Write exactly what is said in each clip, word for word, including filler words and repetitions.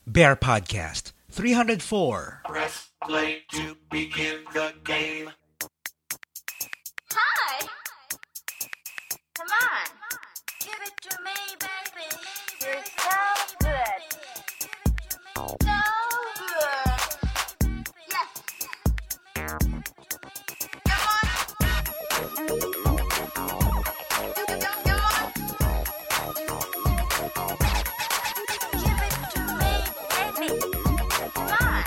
Bear Podcast three oh four. Press play to begin the game. Hi! Come on! Give it to me, baby! You're so good! So good! Yes! Come on! Come on! Give it to me, baby! Come on!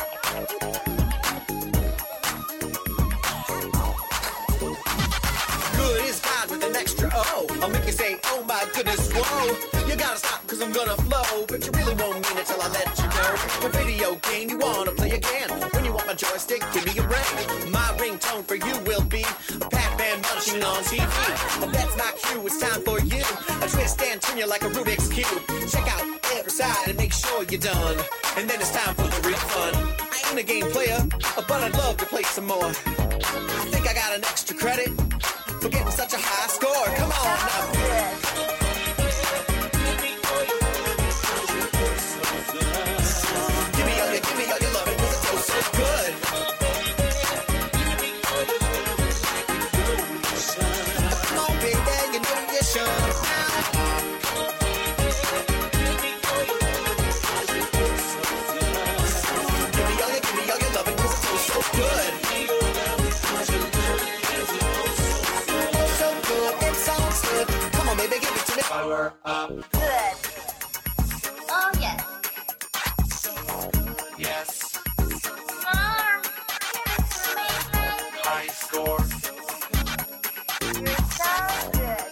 Good is God with an extra O. I'll make you say, oh my goodness, whoa. You gotta stop cause I'm gonna flow, but you really won't mean it till I let you know. The video game you wanna play again. When you want my joystick, give me a ring. My ringtone for you will be Pac-Man munching on T V. But that's not you, it's time for you. A twist and turn you like a Rubik's Cube. Check out every side and make sure you're done. And then it's time for the real fun. I ain't a game player, but I'd love to play some more. I think I got an extra credit for getting such a high score. Come on now. Give me all your, give me all your love, it was so, so good. Come on, baby, you know you should. Give me all your, give me all your love, it was so, so good. Come on, baby, give it to me. Power up. Good. Oh, yes. Yes. Mom, give it to me, baby. High score. You're so good.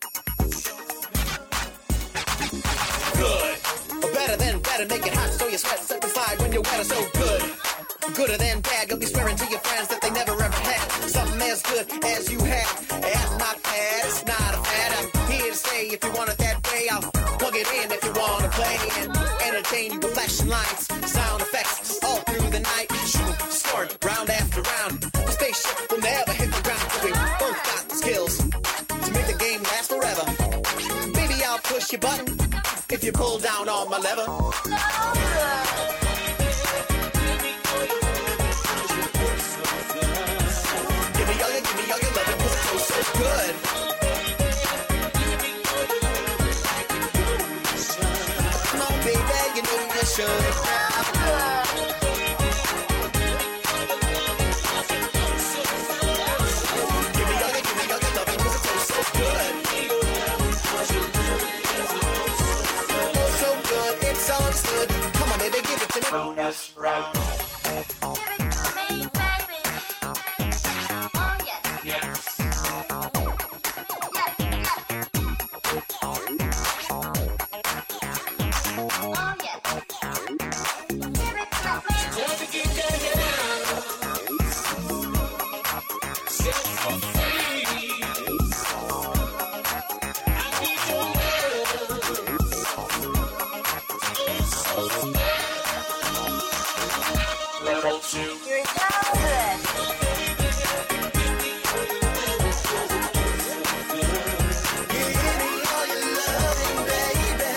Good. Better than better, make it hot so you sweat, set the fire when you're wetter, so good. Gooder than bad, you'll be swearing to your friends that they never ever had something as good as you have. That's not bad, it's not a fad. I'm here to say if you want it that way, I'll plug it in if you want to play and entertain you with flashing lights, sound effects all through the night. Shoot, scoring round after round. The spaceship will never hit the ground, but we both got the skills to make the game last forever. Baby, I'll push your button if you pull down on my lever. So good. Give me all your, give me all your love, it was so, so good. Come on, baby, you know you should. Give me all your, give me all your love, it was so, so good. Oh, so good, it's all understood. Come on, baby, give it to me. Bonus round. Give it to me, baby. Oh, yes. Yes. Yes, yes. Oh, yes. Give it to me. Level two. You're so good. Give me all your loving, baby.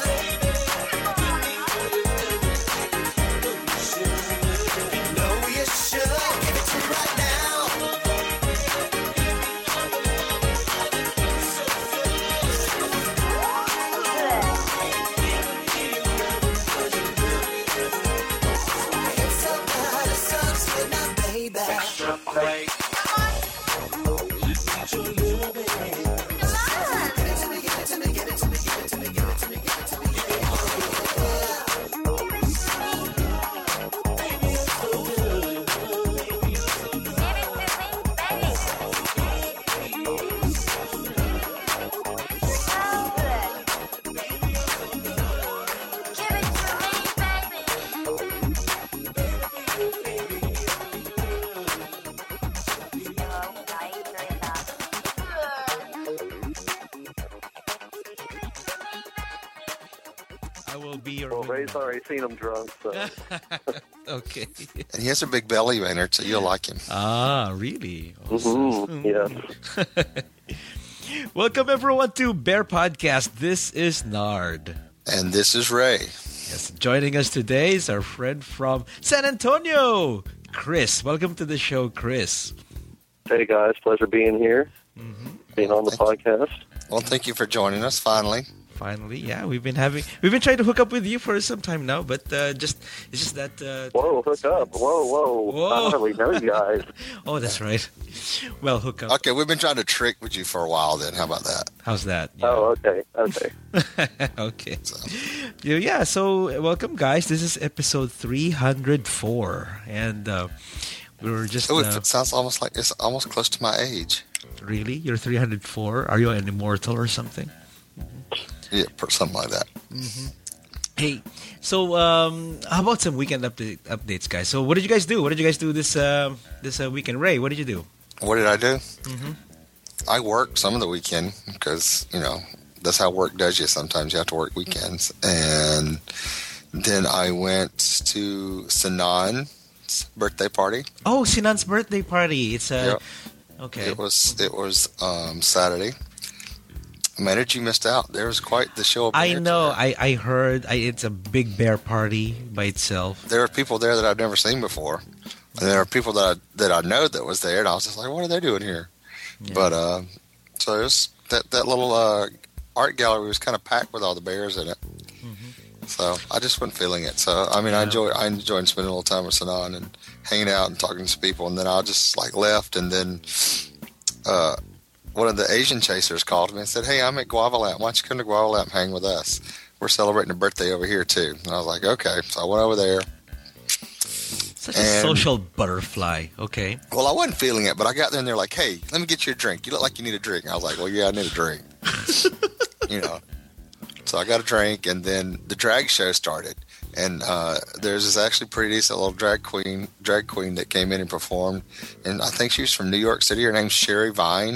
You know you should. Give it to me right now. It's so good, it's so good now, baby. Extra play. I will be your. Well, Ray's already seen him drunk, so. Okay. And he has a big belly, Maynard, so you'll like him. Ah, really? Mm-hmm. Yes. Welcome everyone to Bear Podcast. This is Nard. And this is Ray. Yes, joining us today is our friend from San Antonio, Chris. Welcome to the show, Chris. Hey guys, pleasure being here, being on the Thank podcast. Well, thank you for joining us finally. Finally, yeah, we've been having we've been trying to hook up with you for some time now, but uh, just it's just that. Uh, Whoa, hook up! Whoa, whoa! Whoa. I hardly know you guys. oh, that's right. Well, hook up. Okay, we've been trying to trick with you for a while. Then, how about that? How's that? Yeah. Oh, okay, okay. okay. So, Yeah, yeah, so welcome, guys. This is episode three hundred four, and uh, we were just oh, uh, it sounds almost like it's almost close to my age. really. You're three hundred four. Are you an immortal or something? Yeah, per- something like that. Hey, so um, how about some weekend update, updates, guys? So, what did you guys do? What did you guys do this uh, this uh, weekend? Ray, what did you do? What did I do? Mhm. I worked some of the weekend because you know that's how work does you. Sometimes you have to work weekends, and then I went to Sinan's birthday party. Oh, Sinan's birthday party. It's a Yep. okay. It was it was um, Saturday. Man, did you missed out? There was quite the show. Up I there know. today. I I heard. I, it's a big bear party by itself. There are people there that I've never seen before, and there are people that I, that I know that was there, and I was just like, "What are they doing here?" Yeah. But uh, so it was that that little uh, art gallery was kind of packed with all the bears in it. So I just wasn't feeling it. So I mean, I Yeah. enjoy I enjoyed spending a little time with Sanan and hanging out and talking to people, and then I just like left, and then uh, one of the Asian chasers called me and said, "Hey, I'm at Guava Lamp. Why don't you come to Guava Lamp and hang with us? We're celebrating a birthday over here too." And I was like, "Okay." So I went over there. Such a And- social butterfly. Okay. Well, I wasn't feeling it, but I got there and they're like, "Hey, let me get you a drink. You look like you need a drink." And I was like, "Well, yeah, I need a drink." you know. So I got a drink, and then the drag show started. And uh, there's this actually pretty decent little drag queen, drag queen that came in and performed. And I think she was from New York City. Her name's Sherry Vine.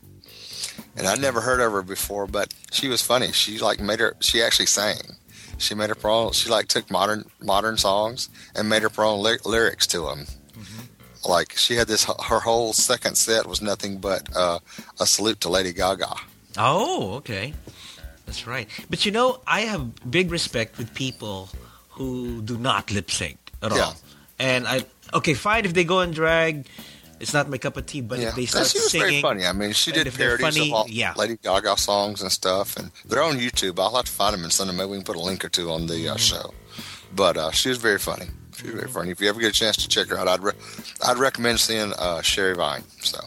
And I'd never heard of her before, but she was funny. She like made her. She actually sang. She made her own. She like took modern modern songs and made her own ly- lyrics to them. Like she had this. Her whole second set was nothing but uh, a salute to Lady Gaga. Oh, okay. That's right. But you know, I have big respect with people who do not lip sync at Yeah. all. And I okay, fine if they go and drag. It's not my cup of tea, but Yeah, if they And start she was singing, very funny. I mean, she and did if they're parodies funny, of all yeah. Lady Gaga songs and stuff, and they're on YouTube. I'll have to find them and send them. Maybe we can put a link or two on the uh, Mm-hmm. show. But uh, she was very funny. She was very funny. If you ever get a chance to check her out, I'd re- I'd recommend seeing uh, Sherry Vine. So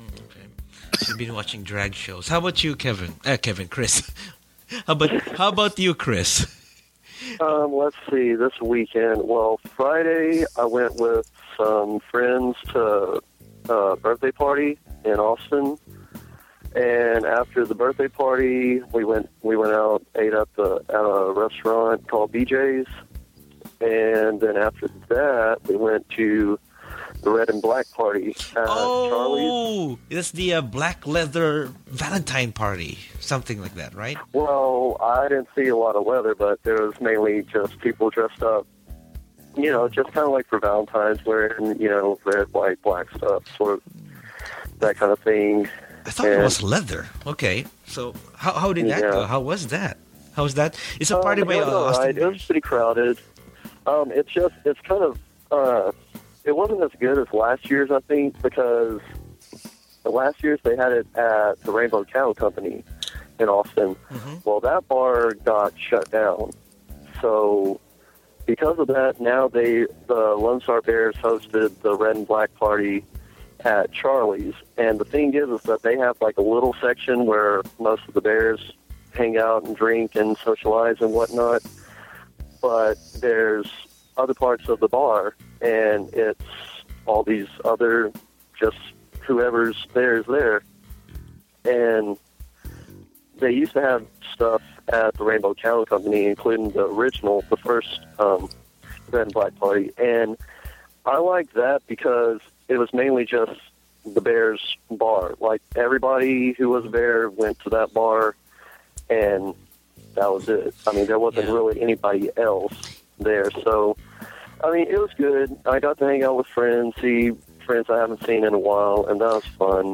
I've been watching drag shows. How about you, Kevin? Uh, Kevin, Chris. how about how about you, Chris? Um, let's see. This weekend, well, Friday I went with some friends to a birthday party in Austin, and after the birthday party, we went we went out, ate up the, at a restaurant called B J's, and then after that, we went to the Red and Black party at Charlie's. Oh, that's the uh, black leather Valentine party, something like that, right? Well, I didn't see a lot of leather, but there was mainly just people dressed up, you know, just kind of like for Valentine's, wearing, you know, red, white, black stuff, sort of that kind of thing. I thought it And- was leather. Okay, so how how did that Yeah. go? How was that? How was that? It's a Um, party by it uh, was all Austin. right. It was pretty crowded. Um, it's just, it's kind of, uh, it wasn't as good as last year's, I think, because the last year's they had it at the Rainbow Cow Company in Austin. Mhm. Well, that bar got shut down. So because of that, now they, the Lone Star Bears hosted the Red and Black party at Charlie's. And the thing is, is that they have like a little section where most of the Bears hang out and drink and socialize and whatnot. But there's other parts of the bar, and it's all these other, just whoever's there is there. And they used to have stuff at the Rainbow Cow Company, including the original, the first um, Red and Black party. And I liked that because it was mainly just the Bears bar. Like, everybody who was a Bear went to that bar, and that was it. I mean, there wasn't Yeah. really anybody else there. So, I mean, it was good. I got to hang out with friends, see friends I haven't seen in a while, and that was fun.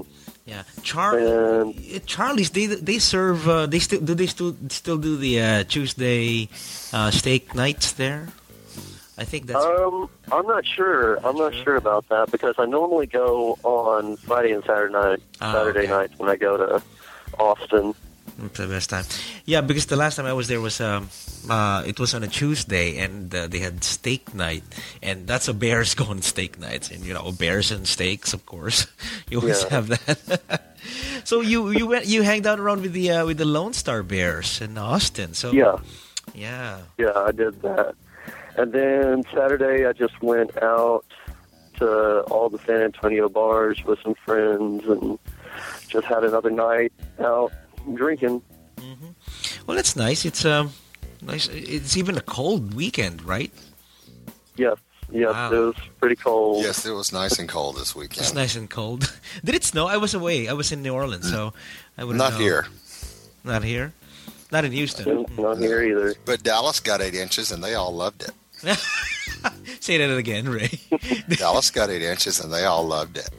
Yeah, Char- And- uh, Charlie's. They they serve. Uh, they still do. They still still do the uh, Tuesday uh, steak nights there. I think that's. Um, I'm not sure. I'm not sure about that because I normally go on Friday and Saturday night, Ah, Saturday okay. nights when I go to Austin. It's the best time. Yeah, because the last time I was there was um, uh, it was on a Tuesday, and uh, they had steak night, and that's a Bears going steak nights, and you know Bears and steaks, of course. You always Yeah. have that. So you you went you hanged out around with the uh, with the Lone Star Bears in Austin. So Yeah, yeah. yeah, I did that. And then Saturday I just went out to all the San Antonio bars with some friends and just had another night out drinking. Well, that's nice. It's um nice. It's even a cold weekend, right? Yes, yes, Wow. it was pretty cold. Yes, it was nice and cold this weekend. It's nice and cold. Did it snow? I was away. I was in New Orleans, so I would Not here, Not here. Not in Houston. Not here either. but Dallas got eight inches and they all loved it. Say that again, Ray. Dallas got eight inches and they all loved it.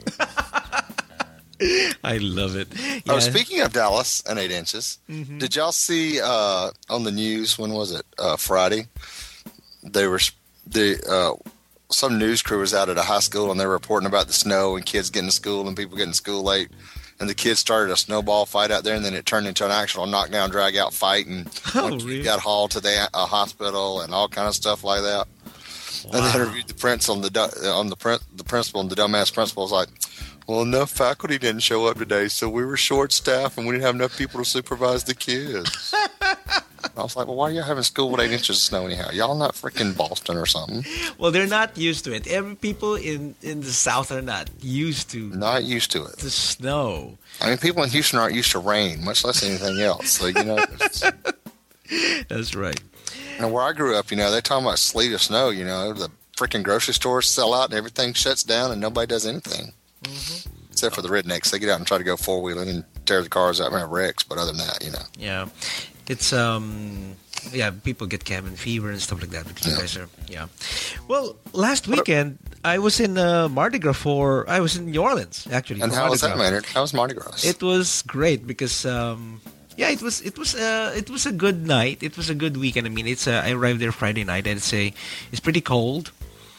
I love it. Oh, Yeah. speaking of Dallas and eight inches, did y'all see uh, on the news? When was it? Uh, Friday. They were the uh, some news crew was out at a high school and they were reporting about the snow and kids getting to school and people getting to school late. And the kids started a snowball fight out there, and then it turned into an actual knockdown, drag-out fight. And Oh, one kid really? got hauled to the uh, hospital and all kind of stuff like that. And they interviewed the prince on the du- on the prin- the principal, and the dumbass principal was like, "Well, enough faculty didn't show up today, so we were short-staffed, and we didn't have enough people to supervise the kids." I was like, "Well, why are y'all having school with eight inches of snow anyhow? Y'all not freaking Boston or something? Well, they're not used to it. Every people in, in the South are not used to Not used to it. the snow. I mean, people in Houston aren't used to rain, much less anything else. So you know." It's, That's right. And where I grew up, you know, they're talking about sleet or snow, you know, the freaking grocery stores sell out and everything shuts down and nobody does anything. Mm-hmm. Except for the rednecks. They get out and try to go four-wheeling and tear the cars out and have wrecks. But other than that, you know. Yeah. It's, um, yeah, people get cabin fever and stuff like that. Because you Yeah. guys are, yeah. Well, last weekend, I was in uh, Mardi Gras for, I was in New Orleans, actually. And for how Mardi was that, Gras. Maynard? How was Mardi Gras? It was great because um, yeah, it was it was uh, it was a good night. It was a good weekend. I mean, it's uh, I arrived there Friday night. I'd say it's pretty cold,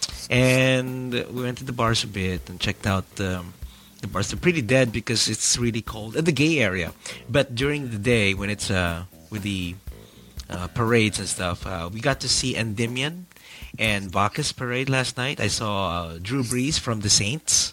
and we went to the bars a bit and checked out um, the bars. They're pretty dead because it's really cold at the gay area. But during the day when it's uh, with the uh, parades and stuff, uh, we got to see Endymion and Bacchus parade last night. I saw uh, Drew Brees from the Saints.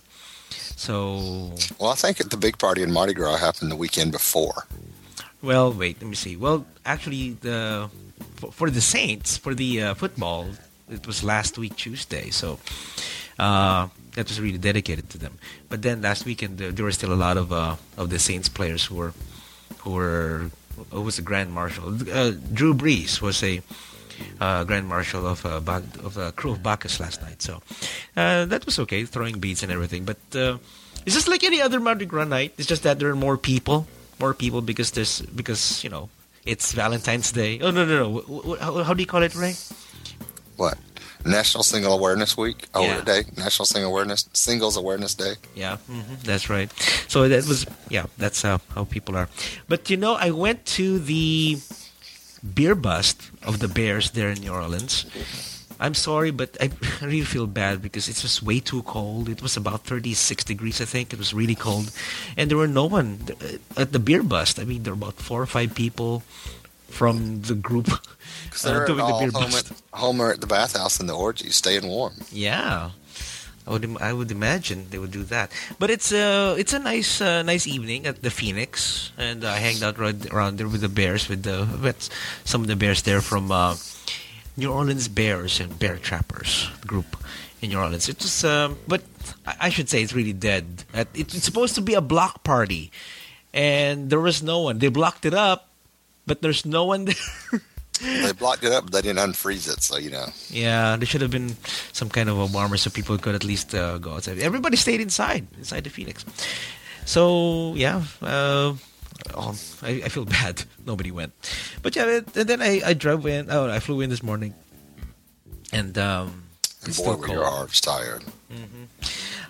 So Well, I think the big party in Mardi Gras happened the weekend before. Well, wait, let me see. Well, actually, the for, for the Saints, for the uh, football, it was last week Tuesday, so uh, that was really dedicated to them. But then last weekend, there, there were still a lot of uh, of the Saints players who were who were who was the Grand Marshal. Uh, Drew Brees was a uh, Grand Marshal of uh, Bac- of a crew of Bacchus last night, so uh, that was okay, throwing beads and everything. But uh, it's just like any other Mardi Gras night. It's just that there are more people. More people because there's because you know it's Valentine's Day. Oh no no no! Wh- wh- How, how do you call it, Ray? What? National Single Awareness Week? Oh, Yeah. Day? National Single Awareness Singles Awareness Day? Yeah, hmm that's right. So that was yeah. That's how how people are. But you know, I went to the beer bust of the Bears there in New Orleans. I'm sorry, but I really feel bad because it's just way too cold. It was about thirty-six degrees, I think. It was really cold. And there were no one at the beer bust. I mean, there were about four or five people from the group Because uh, they're doing the all beer home bust. at, home or at the bathhouse in the orgies, staying warm. Yeah. I would im- I would imagine they would do that. But it's a it's a nice uh, nice evening at the Phoenix, and I hanged out right around there with the Bears, with the with some of the Bears there from uh, New Orleans Bears and Bear Trappers group in New Orleans. It's just, um, but I I should say it's really dead. At- It's it's supposed to be a block party, and there was no one. They blocked it up, but there's no one there. They blocked it up, but they didn't unfreeze it, so you know. Yeah, there should have been some kind of a warmer so people could at least uh, go outside. Everybody stayed inside, inside the Phoenix. So, yeah, uh, oh, I, I feel bad. Nobody went. But yeah, and then I, I drove in. Oh, I flew in this morning. And um, And it's boy, still were cold. your arms tired.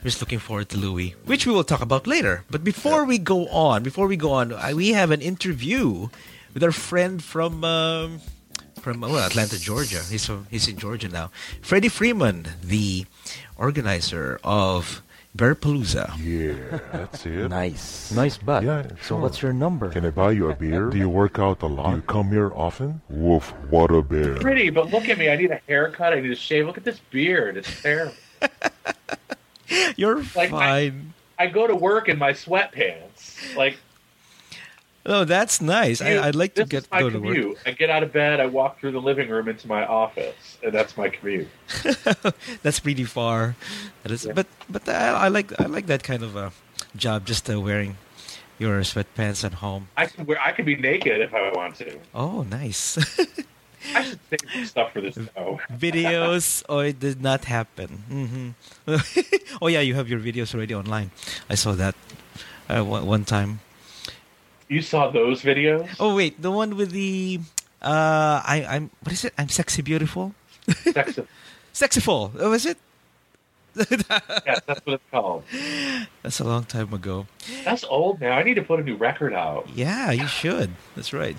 just looking forward to Louis, which we will talk about later. But before we go on, before we go on, I, we have an interview with our friend from um, from well, Atlanta, Georgia. He's from, he's in Georgia now. Freddie Freeman, the organizer of Bearpalooza. Yeah, that's it. Nice. Nice butt. Yeah, So sure. what's your number? Can I buy you a beer? Do you work out a lot? Do you come here often? Woof, what a bear. Pretty, but look at me. I need a haircut. I need a shave. Look at this beard. It's terrible. You're Like, fine. I go to work in my sweatpants. Like, Oh, that's nice. I, I'd like to this get is my go to work. commute. I get out of bed. I walk through the living room into my office, and that's my commute. That's pretty far. That is, Yeah. But but I, I like I like that kind of a job. Just uh, wearing your sweatpants at home. I can wear. I can be naked if I want to. Oh, nice. I should save some stuff for this show. Videos. Oh, it did not happen. hmm Oh yeah, you have your videos already online. I saw that uh, one, one time. You saw those videos? Oh wait, the one with the uh, I I'm what is it? I'm sexy beautiful. Sex- Sexyful. Oh, was it? yes, that's what it's called. That's a long time ago. That's old now. I need to put a new record out. Yeah, you should. That's right.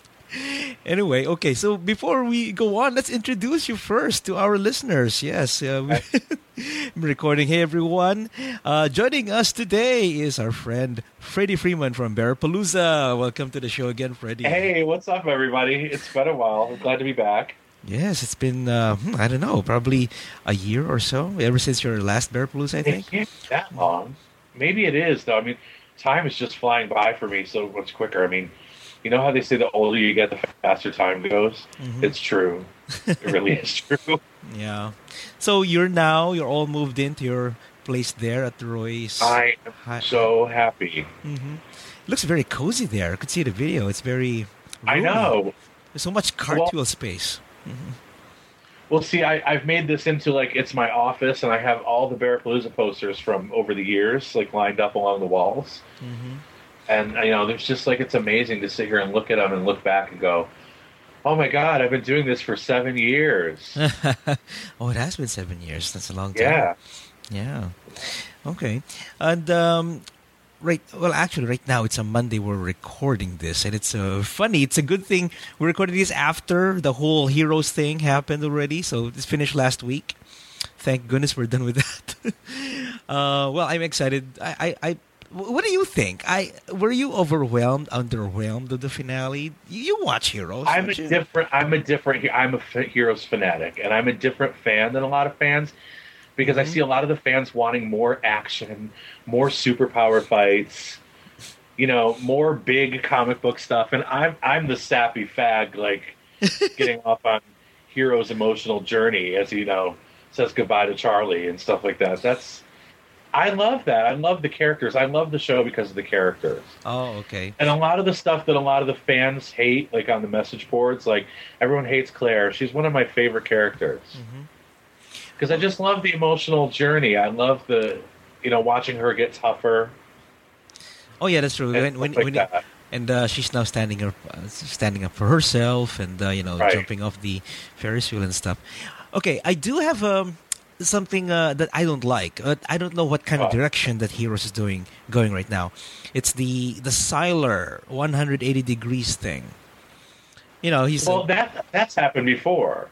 Anyway, okay, so before we go on, let's introduce you first to our listeners. Yes, uh, I'm recording. Hey, everyone. Uh, joining us today is our friend Freddie Freeman from Bearpalooza. Welcome to the show again, Freddie. Hey, what's up, everybody? It's been a while. I'm glad to be back. Yes, it's been, uh, hmm, I don't know, probably a year or so, ever since your last Bearpalooza, I It think. can't be that long. Maybe it is, though. I mean, time is just flying by for me so much quicker. I mean, you know how they say the older you get, the faster time goes? Mhm. It's true. It really is true. Yeah. So you're now, you're all moved into your place there at the Roy's. I am Hi- so happy. Mhm. Looks very cozy there. I could see the video. It's very. I roomy. know. There's so much cartwheel space. Well, see, I, I've made this into, like, it's my office, and I have all the Bearpalooza posters from over the years, like, lined up along the walls. Mhm. And, you know, there's just, like, it's amazing to sit here and look at them and look back and go, oh, my God, I've been doing this for seven years. Oh, it has been seven years. That's a long time. Yeah. Yeah. Okay. And um, right. Well, actually, right now it's a Monday. We're recording this, and it's uh, funny. It's a good thing we're recording this after the whole Heroes thing happened already. So it's finished last week. Thank goodness we're done with that. uh, well, I'm excited. I, I, I. What do you think? I were you overwhelmed, underwhelmed of the finale? You, you watch Heroes. I'm a don't you? different, I'm a different, I'm a f- Heroes fanatic, and I'm a different fan than a lot of fans because Mm-hmm. I see a lot of the fans wanting more action, more superpower fights, you know, more big comic book stuff, and I'm I'm the sappy fag, like getting off on Hero's emotional journey as he, you know, says goodbye to Charlie and stuff like that. That's I love that. I love the characters. I love the show because of the characters. Oh, okay. And a lot of the stuff that a lot of the fans hate, like on the message boards, like everyone hates Claire. She's one of my favorite characters because I just love the emotional journey. I love the, you know, watching her get tougher. Oh yeah, that's true. And When, stuff when, like when that. and uh, she's now standing up, uh, standing up for herself, and uh, you know, Right. jumping off the Ferris wheel and stuff. Okay, I do have um, something uh, that I don't like. Uh, I don't know what kind of What? direction that Heroes is doing, going right now. It's the the Siler one hundred eighty degrees thing. You know, he's Well, that that's happened before.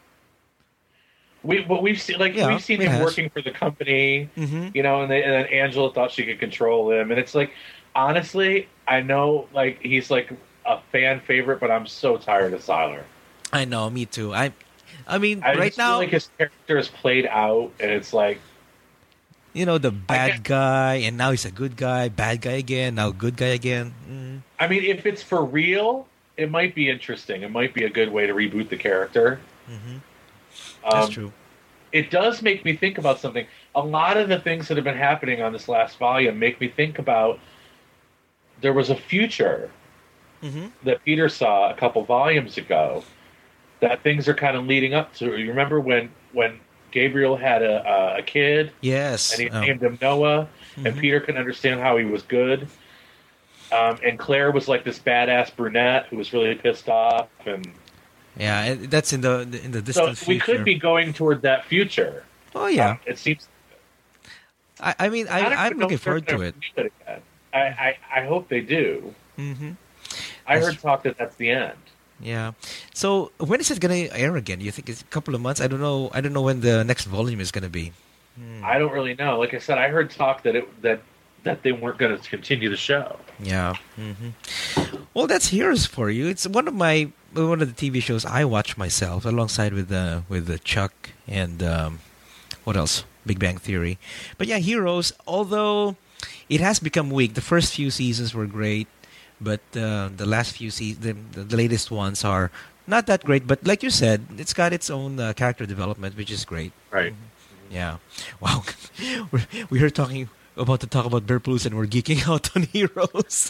We, but we've seen like Yeah, we've seen it him has. working for the company, Mhm. you know, and, they, and then Angela thought she could control him, and it's like, honestly, I know like he's like a fan favorite, but I'm so tired of Siler. I know, me too. I, I mean, I right just feel now, like his character is played out, and it's like, you know, the I bad get- guy, and now he's a good guy, bad guy again, now good guy again. Mm. I mean, if it's for real, it might be interesting. It might be a good way to reboot the character. Mhm. Um, That's true. It does make me think about something. A lot of the things that have been happening on this last volume make me think about there was a future Mm-hmm. that Peter saw a couple volumes ago that things are kind of leading up to. You remember when when Gabriel had a, a, a kid Yes. and he Oh. named him Noah, and Mhm. Peter couldn't understand how he was good. Um, and Claire was like this badass brunette who was really pissed off, and Yeah, and that's in the in the so distant we future. could be going toward that future. Oh yeah, Um, it seems I, I mean, I, don't I'm even know looking if they're forward to gonna it. do it again. I, I, I hope they do. Mm-hmm. I That's heard talk that that's the end. Yeah. So when is it going to air again? You think it's a couple of months? I don't know. I don't know when the next volume is going to be. I don't really know. Like I said, I heard talk that it that that they weren't going to continue the show. Yeah. Mm-hmm. Well, that's Heroes for you. It's one of my one of the T V shows I watch myself, alongside with uh, with uh, Chuck and um, what else? Big Bang Theory. But yeah, Heroes. Although it has become weak, the first few seasons were great, but uh, the last few seasons, the, the latest ones are not that great. But like you said, it's got its own uh, character development, which is great. Right. Yeah. Wow. we're, we're talking about to talk about Bear Palooza and we're geeking out on Heroes.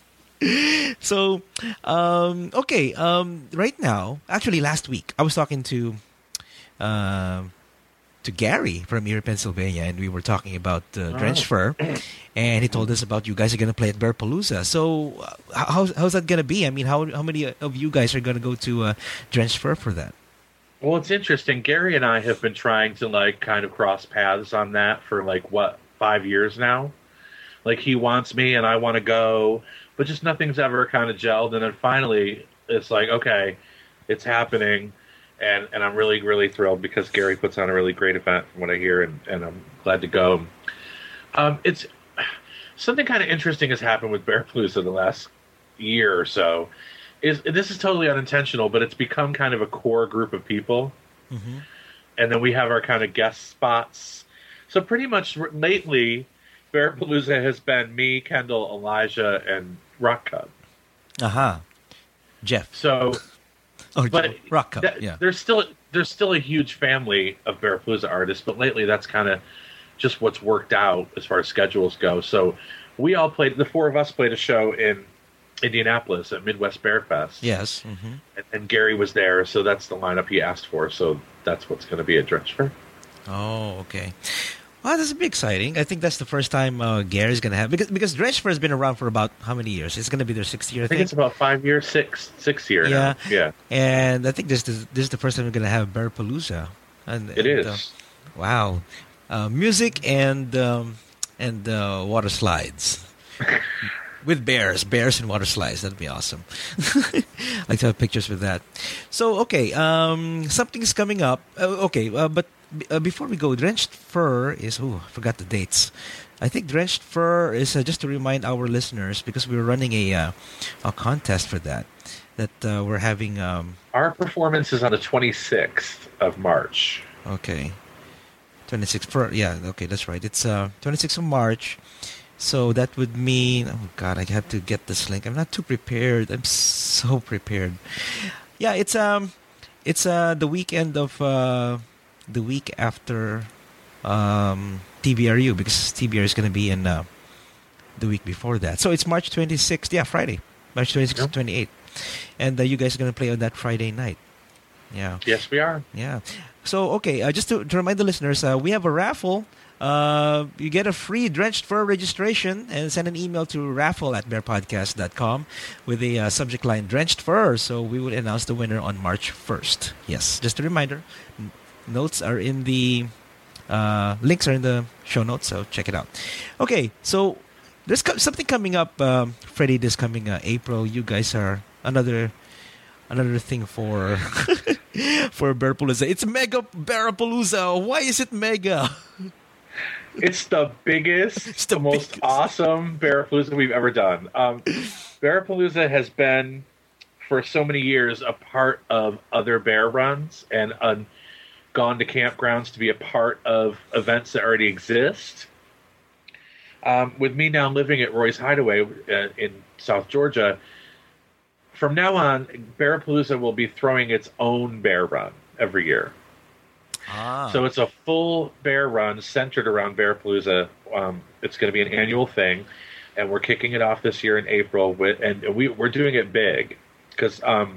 So, um, okay. Um, right now, actually, last week I was talking to uh, to Gary from Erie, Pennsylvania, and we were talking about uh, Drenched Fur, and he told us about you guys are going to play at Bear Palooza. So, uh, how, how's that going to be? I mean, how how many of you guys are going to go to uh, Drenched Fur for that? Well, it's interesting. Gary and I have been trying to like kind of cross paths on that for like what five years now. Like he wants me and I want to go, but just nothing's ever kind of gelled. And then finally, it's like, okay, it's happening, and and I'm really really thrilled because Gary puts on a really great event from what I hear, and, and I'm glad to go. Um, it's something kind of interesting has happened with Bear Palooza the last year or so. Is this is totally unintentional, but it's become kind of a core group of people, Mm-hmm. and then we have our kind of guest spots. So pretty much r- lately, Bear Palooza has been me, Kendall, Elijah, and Rock Cub. Aha. Jeff. So, Oh, but Rock Cup, that- yeah. there's still there's still a huge family of Bear Palooza artists, but lately that's kind of just what's worked out as far as schedules go. So we all played. The four of us played a show in Indianapolis at Midwest Bear Fest. Yes. Mm-hmm. And, and Gary was there, so that's the lineup he asked for. So that's what's going to be at Drenched Fur. Oh, okay. Well, this will be exciting. I think that's the first time uh, Gary's going to have... Because, because Drenched Fur has been around for about how many years? It's going to be their sixth year, I I think think. it's about five years, six, six year Yeah. now. Yeah, And I think this is, this is the first time we're going to have Bear Palooza. And, it and, is. uh, wow. Uh, music and um, and uh, water slides. With bears. Bears and water slides. That'd be awesome. I'd like to have pictures with that. So, okay. Um, something's coming up. Uh, okay, uh, but b- uh, before we go, Drenched Fur is... Oh, I forgot the dates. I think Drenched Fur is, uh, just to remind our listeners, because we're running a uh, a contest for that, that uh, we're having... Um, Our performance is on the twenty-sixth of March. Okay. twenty-sixth for yeah, okay, that's right. It's uh twenty-sixth of March. So that would mean, oh god, I have to get this link. I'm not too prepared. I'm so prepared. Yeah, it's um it's uh the weekend of uh the week after um T B R U, because T B R is going to be in uh, the week before that. So it's March twenty-sixth. Yeah, Friday. March twenty-sixth Yep. to twenty-eighth. And uh, you guys are going to play on that Friday night. Yeah. Yes, we are. Yeah. So, okay, uh, just to, to remind the listeners, uh, we have a raffle. Uh, you get a free Drenched Fur registration and send an email to raffle at bear podcast dot com with the uh, subject line Drenched Fur. So we will announce the winner on March first. Yes, just a reminder. N- notes are in the... Uh, links are in the show notes, so check it out. Okay, so there's co- something coming up, um, Freddie, this coming uh, April. You guys are another... Another thing for for Bear Palooza. It's Mega Bear Palooza. Why is it mega? It's the biggest, It's the the most biggest. awesome Bear Palooza we've ever done. Um, Bear Palooza has been, for so many years, a part of other bear runs and uh, gone to campgrounds to be a part of events that already exist. Um, with me now living at Roy's Hideaway uh, in South Georgia, from now on, Bear Palooza will be throwing its own bear run every year. Ah. So it's a full bear run centered around Bear Palooza. Um, it's going to be an annual thing, and we're kicking it off this year in April. With and we we're doing it big because um,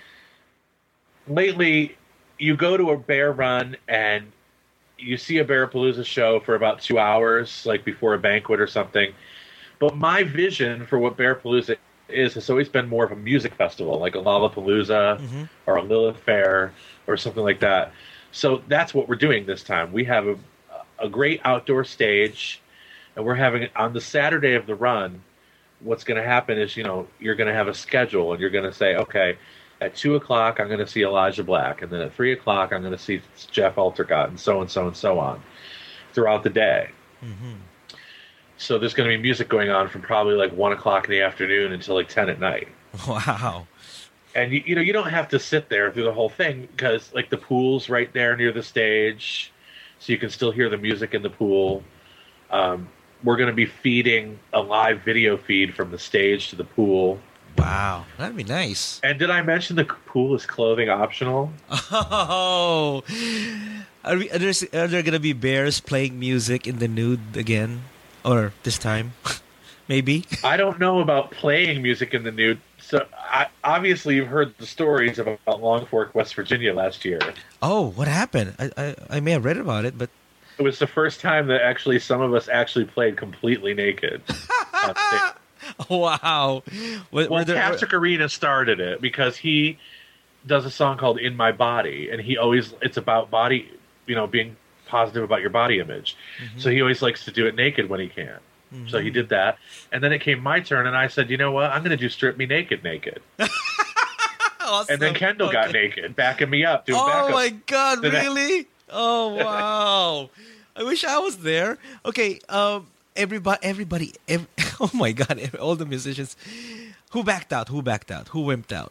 lately you go to a bear run and you see a Bear Palooza show for about two hours, like before a banquet or something. But my vision for what Bear Palooza is has always been more of a music festival, like a Lollapalooza Mhm. or a Lilith Fair or something like that. So that's what we're doing this time. We have a, a great outdoor stage, and we're having on the Saturday of the run. What's going to happen is, you know, you're going to have a schedule, and you're going to say, okay, at two o'clock I'm going to see Elijah Black, and then at three o'clock I'm going to see Jeff Altergott, and so and so and so on throughout the day. Mm-hmm. So there's going to be music going on from probably like one o'clock in the afternoon until like ten at night. Wow. And you, you know, you don't have to sit there through the whole thing because like the pool's right there near the stage, so you can still hear the music in the pool. Um, we're going to be feeding a live video feed from the stage to the pool. Wow, that'd be nice. And did I mention the pool is clothing optional? Oh, are, we, are, there, are there gonna be bears playing music in the nude again, or this time? Maybe. I don't know about playing music in the nude. So I, obviously you've heard the stories about Long Fork, West Virginia last year. Oh, what happened? I, I I may have read about it, but it was the first time that actually some of us actually played completely naked. on stage. Wow. What, Well, there, Patrick Arena started it because he does a song called "In My Body," and he always it's about body, you know, being positive about your body image. Mm-hmm. So he always likes to do it naked when he can. Mm-hmm. So he did that, and then it came my turn, and I said, you know what, I'm going to do "Strip Me Naked" naked. Awesome. And then Kendall Okay. got naked, backing me up, doing Oh backup. my God! The ne- Really? Oh wow! I wish I was there. Okay. Um. Everybody. Everybody. Every, oh my God! All the musicians. Who backed out? Who backed out? Who wimped out?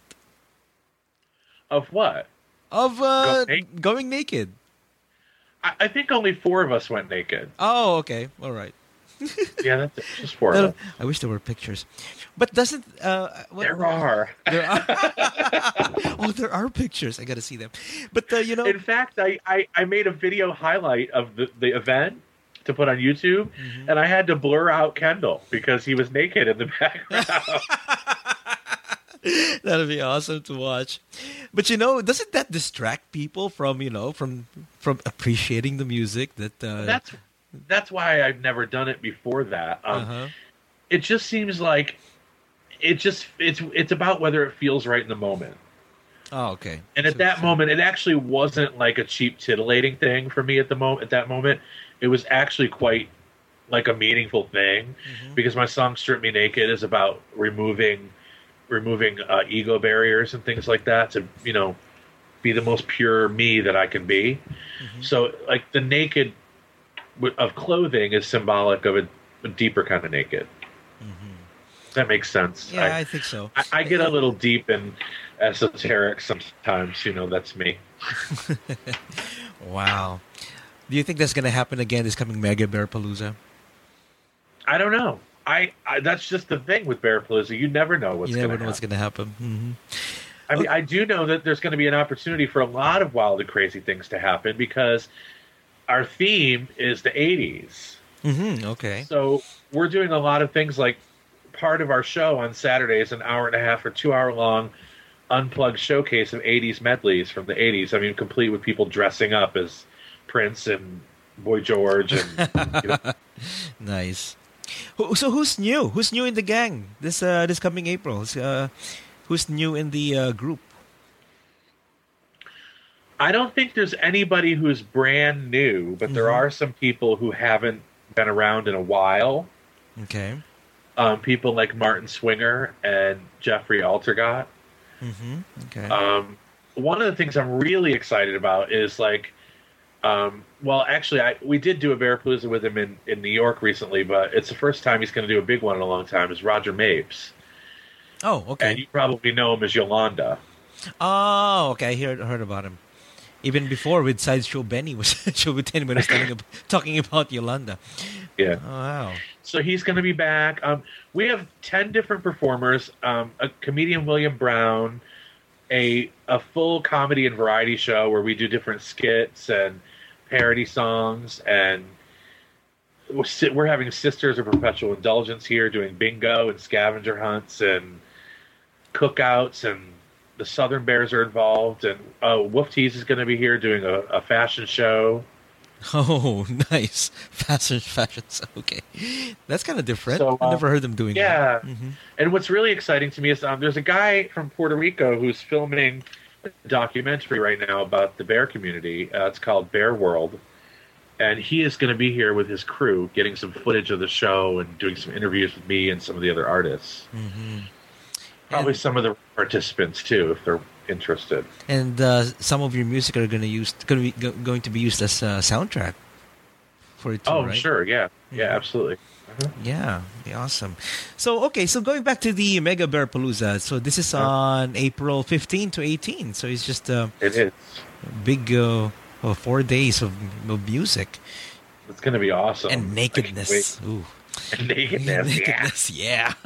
Of what? Of uh, Go naked? going naked. I, I think only four of us went naked. Oh, okay. All right. Yeah, that's it. Just four No, of us. I wish there were pictures, but doesn't uh, what, There are. There are. Oh, there are pictures. I got to see them. But uh, you know, In fact, I, I, I made a video highlight of the, the event to put on YouTube, Mm-hmm. and I had to blur out Kendall because he was naked in the background. that'd be awesome to watch. But you know, doesn't that distract people from you know from from appreciating the music? That uh, that's that's why I've never done it before that. Um, uh-huh. It just seems like it just it's it's about whether it feels right in the moment. Oh, okay. And at So- that so- moment, it actually wasn't like a cheap titillating thing for me at the moment. At that moment, it was actually quite like a meaningful thing Mm-hmm. because my song "Strip Me Naked" is about removing removing uh, ego barriers and things like that to you know be the most pure me that I can be. Mm-hmm. So, like the naked w- of clothing is symbolic of a, a deeper kind of naked. Does that make sense? Yeah, I, I, think so. I, I get a little deep and esoteric sometimes. You know, that's me. Wow. Do you think that's going to happen again this coming Mega Bear Palooza? I don't know. I, I that's just the thing with Bearpalooza. You never know what's You never going to know what's happen. going to happen. Mm-hmm. I mean, I do know that there's going to be an opportunity for a lot of wild and crazy things to happen because our theme is the eighties. Mm-hmm. Okay. So we're doing a lot of things like part of our show on Saturday is an hour and a half or two hour long unplugged showcase of eighties medleys from the eighties. I mean, complete with people dressing up as Prince and Boy George. And you know. Nice. Who- So who's new? Who's new in the gang this uh, this coming April? Uh, who's new in the uh, group? I don't think there's anybody who's brand new, but there Mhm. are some people who haven't been around in a while. Okay. Um, people like Martin Swinger and Jeffrey Altergott. Mm-hmm. Okay. Um, one of the things I'm really excited about is like, um, well, actually, I, we did do a Bearpalooza with him in, in New York recently, but it's the first time he's going to do a big one in a long time. Is Roger Mapes, oh, okay. and you probably know him as Yolanda. Oh, okay. I heard heard about him. Even before with Sideshow Benny was Show with ten minutes talking about, talking about Yolanda. Yeah. Oh, wow. So he's going to be back. Um, we have ten different performers. Um, a comedian, William Brown, a a full comedy and variety show where we do different skits and parody songs, and we're, si- we're having Sisters of Perpetual Indulgence here doing bingo and scavenger hunts and cookouts, and the Southern Bears are involved, and uh, Wolf Tease is going to be here doing a, a fashion show. Oh, nice. Fashion, fashion. Okay. That's kind of different. So, uh, I never heard them doing Yeah. that. Mm-hmm. And what's really exciting to me is um, there's a guy from Puerto Rico who's filming a documentary right now about the bear community. Uh, it's called Bear World. and he is going to be here with his crew, getting some footage of the show and doing some interviews with me and some of the other artists. Mm-hmm. Probably And- some of the participants too, if they're interested. And uh, some of your music are going to use going to be go, going to be used as a soundtrack for it too, Oh, right? sure, yeah, yeah, Mhm. absolutely. Uh-huh. Yeah, yeah, awesome. So okay, so going back to the Mega Bear Palooza, so this is on April fifteenth to eighteenth. So it's just a It is. big uh, well, four days of, of music It's going to be awesome. and I can't nakedness. wait. Ooh, And nakedness, yeah. nakedness, yeah.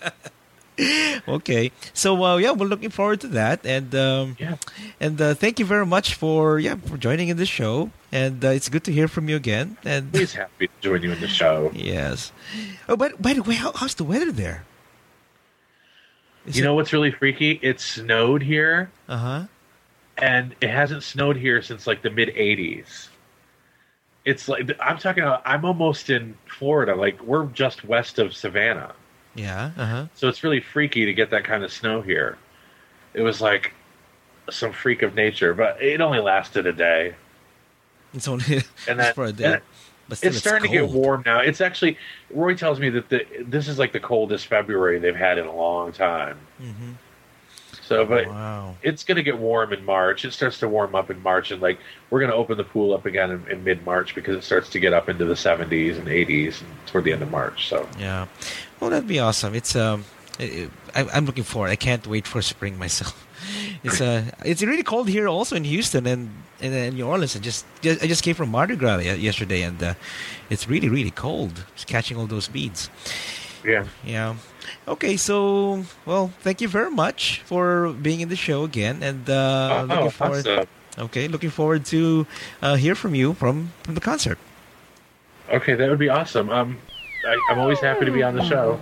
Okay, so uh, yeah, we're looking forward to that, and um, Yeah. and uh, thank you very much for yeah for joining in the show, and uh, it's good to hear from you again. And Always happy to join you in the show. yes. Oh, but by the way, how, how's the weather there? You know what's really freaky? It snowed here, Uh huh. and it hasn't snowed here since like the mid eighties. It's like I'm talking about. I'm almost in Florida. Like we're just west of Savannah, Yeah. Uh huh. so it's really freaky to get that kind of snow here. It was like some freak of nature, but it only lasted a day. It's only And just that- for a and day. it- But still, It's starting to get cold. warm now. It's actually Roy tells me that the, this is like the coldest February they've had in a long time. Mhm. So, but Wow. it's going to get warm in March. It starts to warm up in March, and like we're going to open the pool up again in, in mid March because it starts to get up into the seventies and eighties and toward the end of March. So, Yeah. Well, that'd be awesome. It's um, I, I- I'm looking forward. I can't wait for spring myself. It's uh, it's really cold here also in Houston and and in New Orleans. I just, just I just came from Mardi Gras ye- yesterday, and uh, it's really really cold. Just catching all those beads. yeah, Yeah. Okay, so well, thank you very much for being in the show again, and uh, oh, looking forward. awesome. Okay, looking forward to uh, hear from you from from the concert. Okay, that would be awesome. Um, I, I'm always happy to be on the show.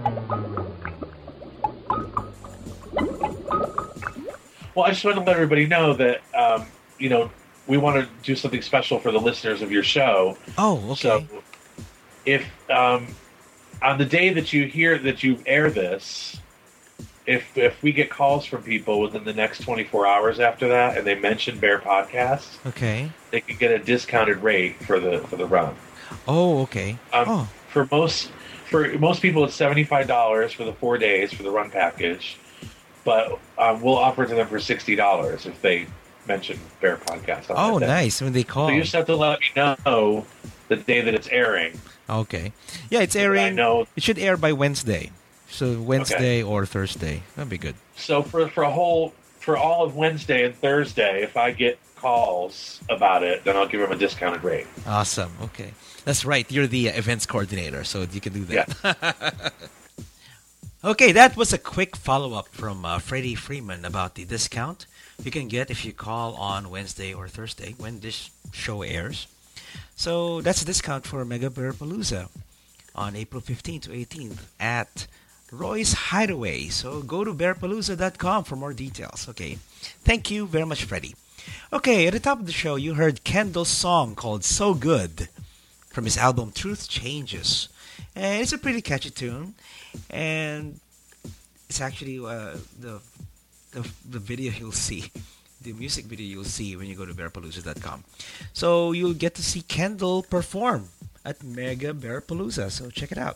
Well, I just want to let everybody know that um, you know we want to do something special for the listeners of your show. Oh, okay. So, if um, on the day that you hear that you air this, if if we get calls from people within the next twenty-four hours after that, and they mention Bear Podcast, Okay. they can get a discounted rate for the for the run. Oh, okay. Um, oh, For most for most people, it's seventy-five dollars for the four days for the run package, but um, we'll offer it to them for sixty dollars if they mention Bear Podcast. On oh, that day. nice. When they call. So you just have to let me know the day that it's airing. Okay. Yeah, it's so that I airing. know. It should air by Wednesday. So Wednesday or Thursday. That'd be good. So for for a whole for all of Wednesday and Thursday, if I get calls about it, then I'll give them a discounted rate. Awesome. Okay. That's right. You're the uh, events coordinator, so you can do that. Okay, that was a quick follow-up from uh, Freddie Freeman about the discount you can get if you call on Wednesday or Thursday when this show airs. So that's a discount for Mega Bear Palooza on April fifteenth to eighteenth at Roy's Hideaway. So go to bear palooza dot com for more details. Okay. Thank you very much, Freddie. Okay, at the top of the show, you heard Kendall's song called So Good from his album Truth Changes. And it's a pretty catchy tune. And it's actually uh, the, the the video you'll see, the music video you'll see when you go to bear palooza dot com. So you'll get to see Kendall perform at Mega Bear Palooza. So check it out.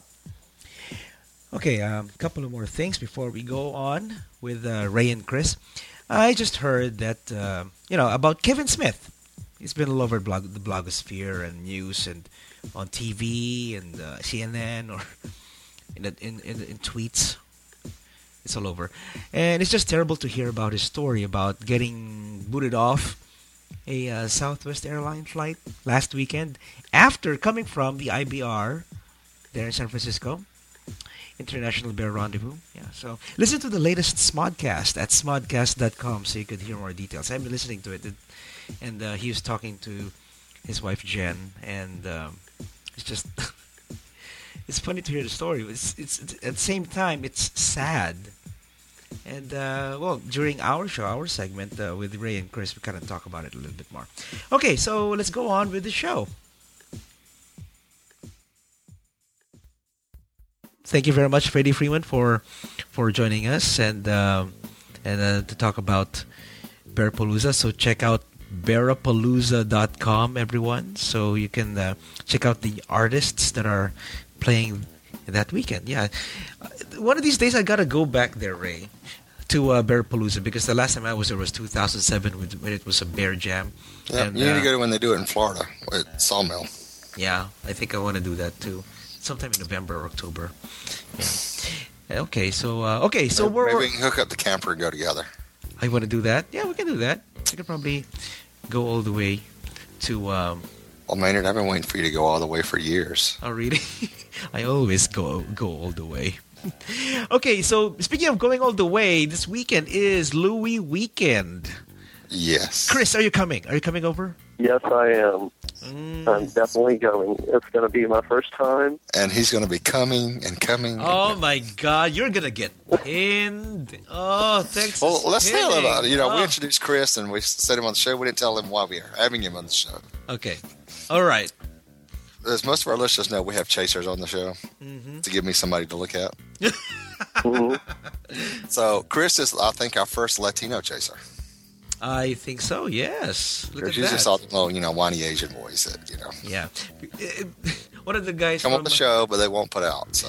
Okay, a um, couple of more things before we go on with uh, Ray and Chris. I just heard that, uh, you know, about Kevin Smith. He's been all over blog, the blogosphere and news and on T V and uh, C N N or in, in, in, in tweets. It's all over. And it's just terrible to hear about his story about getting booted off a uh, Southwest Airlines flight last weekend after coming from the I B R there in San Francisco. International Bear Rendezvous. Yeah, so listen to the latest Smodcast at smodcast dot com so you could hear more details. I've been listening to it, and uh, he was talking to his wife Jen, and um, it's just it's funny to hear the story. It's, it's, it's at the same time it's sad, and uh, well, during our show, our segment uh, with Ray and Chris, we kind of talk about it a little bit more. Okay, so let's go on with the show. Thank you very much, Freddie Freeman, for for joining us and um, and uh, to talk about Bear Palooza. So check out bearapalooza dot com, everyone. So you can uh, check out the artists that are playing that weekend. Yeah. Uh, One of these days, I got to go back there, Ray, to uh, Bearapalooza, because the last time I was there was two thousand seven when when it was a Bear Jam. Yeah, And, you need uh, to go to when they do it in Florida at Sawmill. Yeah, I think I want to do that too, sometime in November or October. Yeah. Okay, so uh, okay, so Maybe we're, we can hook up the camper and go together. I want to do that. Yeah, we can do that. We could probably go all the way to. Um, Well, Maynard, I've been waiting for you to go all the way for years. oh, really? I always go go all the way. Okay, so speaking of going all the way, this weekend is Louis weekend. Yes. Chris, are you coming? Are you coming over? Yes, I am. Mm. I'm definitely going. It's going to be my first time. And he's going to be coming and coming. Oh my God, you're gonna get pinned. Oh, thanks. Well, let's tell him about it. You know, we Oh. introduced Chris and we set him on the show. We didn't tell him why we are having him on the show. Okay, all right. As most of our listeners know, we have chasers on the show Mm-hmm. to give me somebody to look at. Mhm. So Chris is, I think, our first Latino chaser. I think so. Yes. Look Because at you that. just saw the little, you know, whiny Asian boys that, you know, Yeah. One of the guys come from on the show, but they won't put out. So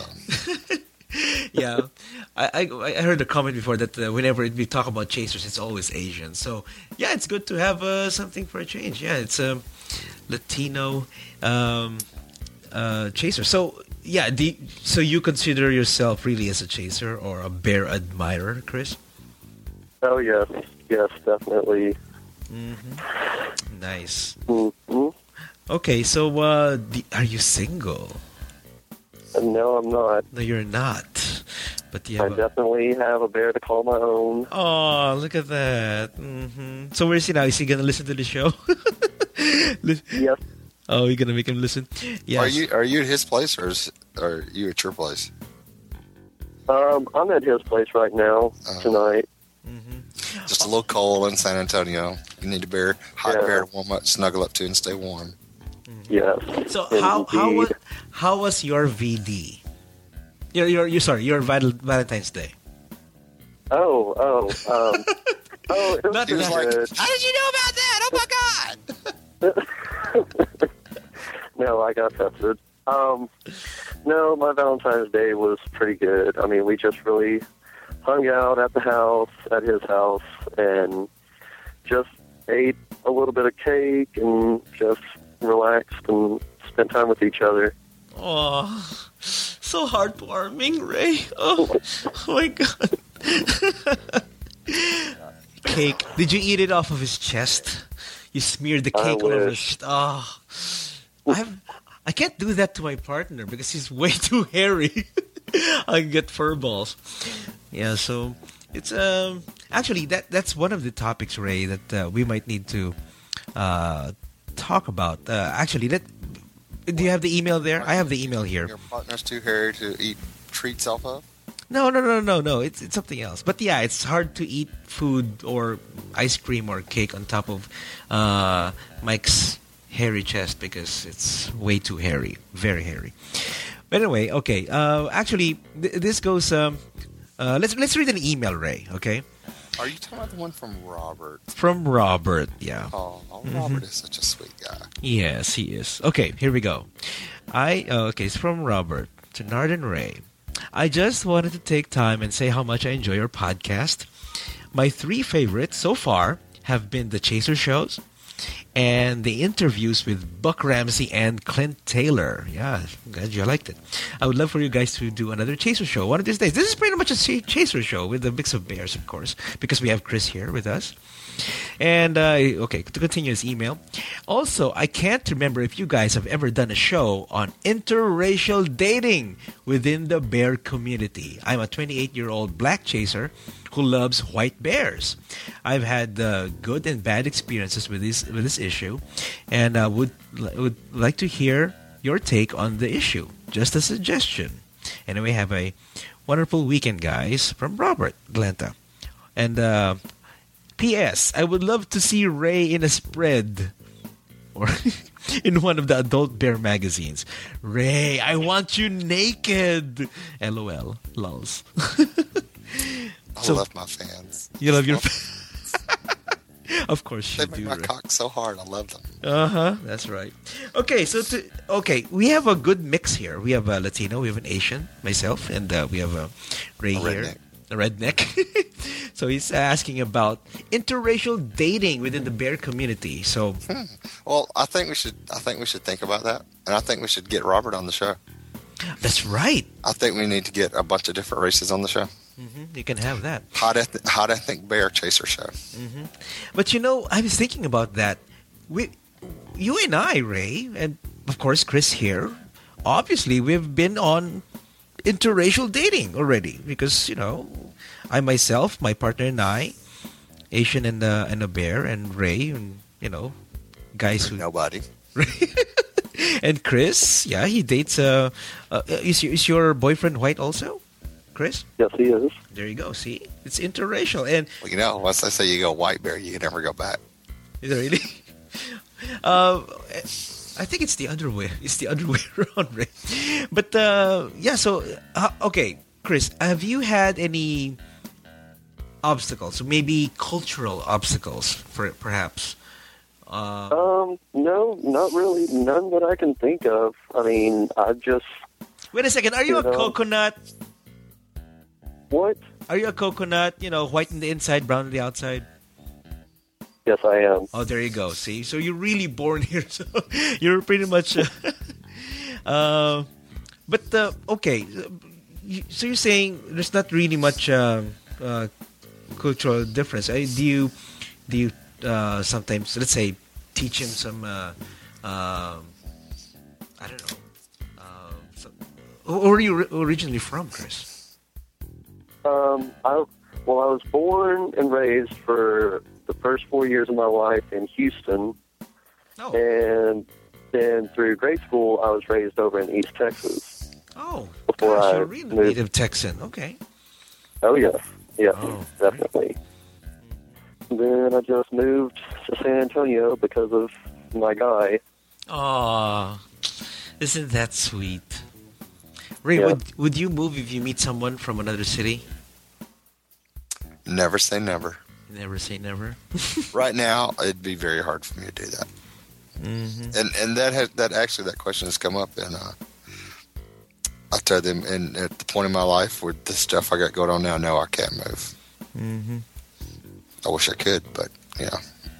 yeah, I, I I heard a comment before that uh, whenever we talk about chasers, it's always Asian. So yeah, it's good to have uh, something for a change. Yeah, it's a um, Latino um, uh, chaser. So yeah, do you- so you consider yourself really as a chaser or a bear admirer, Chris? Oh, yes. Yes, definitely. Mm-hmm. Nice. Mm-hmm. Okay, so uh, the, are you single? No, I'm not. No, you're not. But you I have a, definitely have a bear to call my own. oh, look at that. hmm So where is he now? Is he gonna listen to the show? Lis- Yes. oh, you're gonna make him listen? Yes. are you are you at his place or is, are you at your place? Um, I'm at his place right now, Uh, tonight. Mhm. Just a little cold in San Antonio. You need a bear, hot Yeah. bear to warm up, snuggle up to, and stay warm. Yes. So how how Indeed. was how was your V D? Your your you sorry your Val- Valentine's Day. Oh, oh, um, oh, it was, Not He was that- like, good. "How did you know about that? Oh my God!" No, I got tested. Um, no, my Valentine's Day was pretty good. I mean, we just really hung out at the house, at his house, and just ate a little bit of cake and just relaxed and spent time with each other. Oh, so heartwarming, Ray. Oh, oh my God. Cake. Did you eat it off of his chest? You smeared the I cake all over his wish. Oh, I've, I can't do that to my partner because he's way too hairy. I get fur balls. Yeah, so it's um actually that that's one of the topics, Ray, that uh, we might need to uh, talk about. Uh, actually, that do you have the email there? I have the email here. Your partner's too hairy to eat treats off of? No, no, no, no, no. It's it's something else. But yeah, it's hard to eat food or ice cream or cake on top of uh, Mike's hairy chest because it's way too hairy, very hairy. But anyway, okay. Uh, actually, th- this goes. Um, uh, let's let's read an email, Ray. Okay, Are you talking about the one from Robert? from Robert. Yeah. Oh, Robert is such a sweet guy. Yes, he is. Okay, here we go. I uh, okay, it's from Robert to Narden Ray. I just wanted to take time and say how much I enjoy your podcast. My three favorites so far have been the Chaser shows and the interviews with Buck Ramsey and Clint Taylor. Yeah, I'm glad you liked it. I would love for you guys to do another Chaser show one of these days. This is pretty much a cha- Chaser show with a mix of bears, of course, because we have Chris here with us. And, uh, okay, to continue his email. Also, I can't remember if you guys have ever done a show on interracial dating within the bear community. I'm a twenty-eight-year-old black chaser who loves white bears. I've had uh, good and bad experiences with this with this issue, and uh, would would like to hear your take on the issue. Just a suggestion. Anyway, have a wonderful weekend, guys, from Robert Glenta. And uh, P S. I would love to see Ray in a spread or in one of the adult bear magazines. Ray, I want you naked. LOL. Lols. I So- love my fans. You love your Of course They you make do. my Ray. cock so hard. I love them. Uh huh. That's right. Okay, so to, okay, we have a good mix here. We have a Latino, we have an Asian, myself, and uh, we have a Ray A here, redneck. a redneck. So he's asking about interracial dating within the bear community. So Well, I think we should. I think we should think about that, and I think we should get Robert on the show. that's right. I think we need to get a bunch of different races on the show. Hmm You can have that. Hot eth- hot ethnic bear chaser show. But you know, I was thinking about that. We, you and I, Ray, and of course Chris here. Obviously, we've been on interracial dating already because you know, I myself, my partner, and I, Asian and uh, and a bear, and Ray, and you know, guys who Nobody. and Chris. Yeah, he dates. Uh, uh, is your, is your boyfriend white also, Chris? Yes, he is. There you go. See, it's interracial, and Well, you know, once they say you go white bear, you can never go back. is it really? uh, I think it's the underwear. It's the underwear around, Ray. But uh, yeah, so uh, okay, Chris, have you had any obstacles, maybe cultural obstacles, for perhaps? Uh, Um, no, not really. None that I can think of. I mean, I just wait a second. Are you a you know- coconut? what? Are you a coconut? You know, white on the inside, brown on the outside. Yes, I am. Oh, there you go. See, so you're really born here. So you're pretty much. Uh, uh, but uh, okay, you- so you're saying there's not really much uh, uh, cultural difference. Uh, do you do you uh, sometimes, let's say, teach him some? Uh, uh, I don't know. Uh, some, where are you ri- originally from, Chris? Um, I well, I was born and raised for the first four years of my life in Houston, Oh, and then through grade school, I was raised over in East Texas. oh, before gosh, I you're really moved- native Texan. Okay. Oh yes, yes, Oh, definitely. Then I just moved to San Antonio because of my guy. Aw, isn't that sweet? Ray, Yeah. would would you move if you meet someone from another city? Never say never. Never say never. Right now, it'd be very hard for me to do that. Mm-hmm. And and that has, that actually that question has come up, and uh, I tell them, and at the point in my life where the stuff I got going on now, no, I can't move. Mm-hmm. I wish I could, but yeah.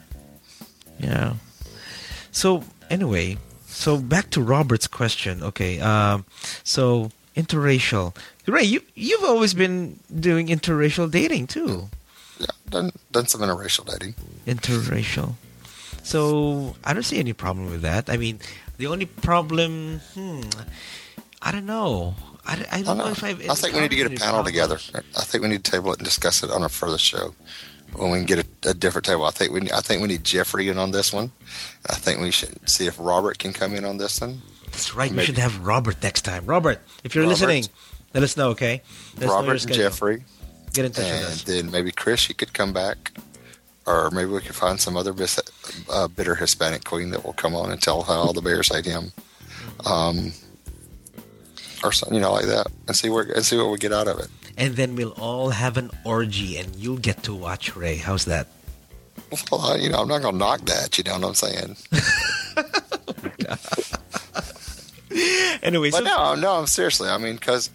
Yeah. So anyway, so back to Robert's question. Okay. Um. So interracial. Ray, you you've always been doing interracial dating too. Yeah, done done some interracial dating. Interracial. So I don't see any problem with that. I mean, the only problem, hmm, I don't know. I, I I, don't don't know know. if I've. I think we need to get a encountered panel any together. problems. I think we need to table it and discuss it on a further show when we can get a, a different table. I think we need, I think we need Jeffrey in on this one. I think we should see if Robert can come in on this one. That's right. We Maybe. should have Robert next time. Robert, if you're Robert. listening, let us know. Okay. Let us know your Robert and schedule. Jeffrey, Get in touch with and us. then maybe Chris, you could come back, or maybe we could find some other bis- uh, bitter Hispanic queen that will come on and tell how all the bears hate him, um, or something, you know, like that, and see where and see what we get out of it. And then we'll all have an orgy, and you'll get to watch Ray. How's that? Well, I, you know, I'm not gonna knock that. You know what I'm saying? Anyway, so But no, no, I'm seriously. I mean, because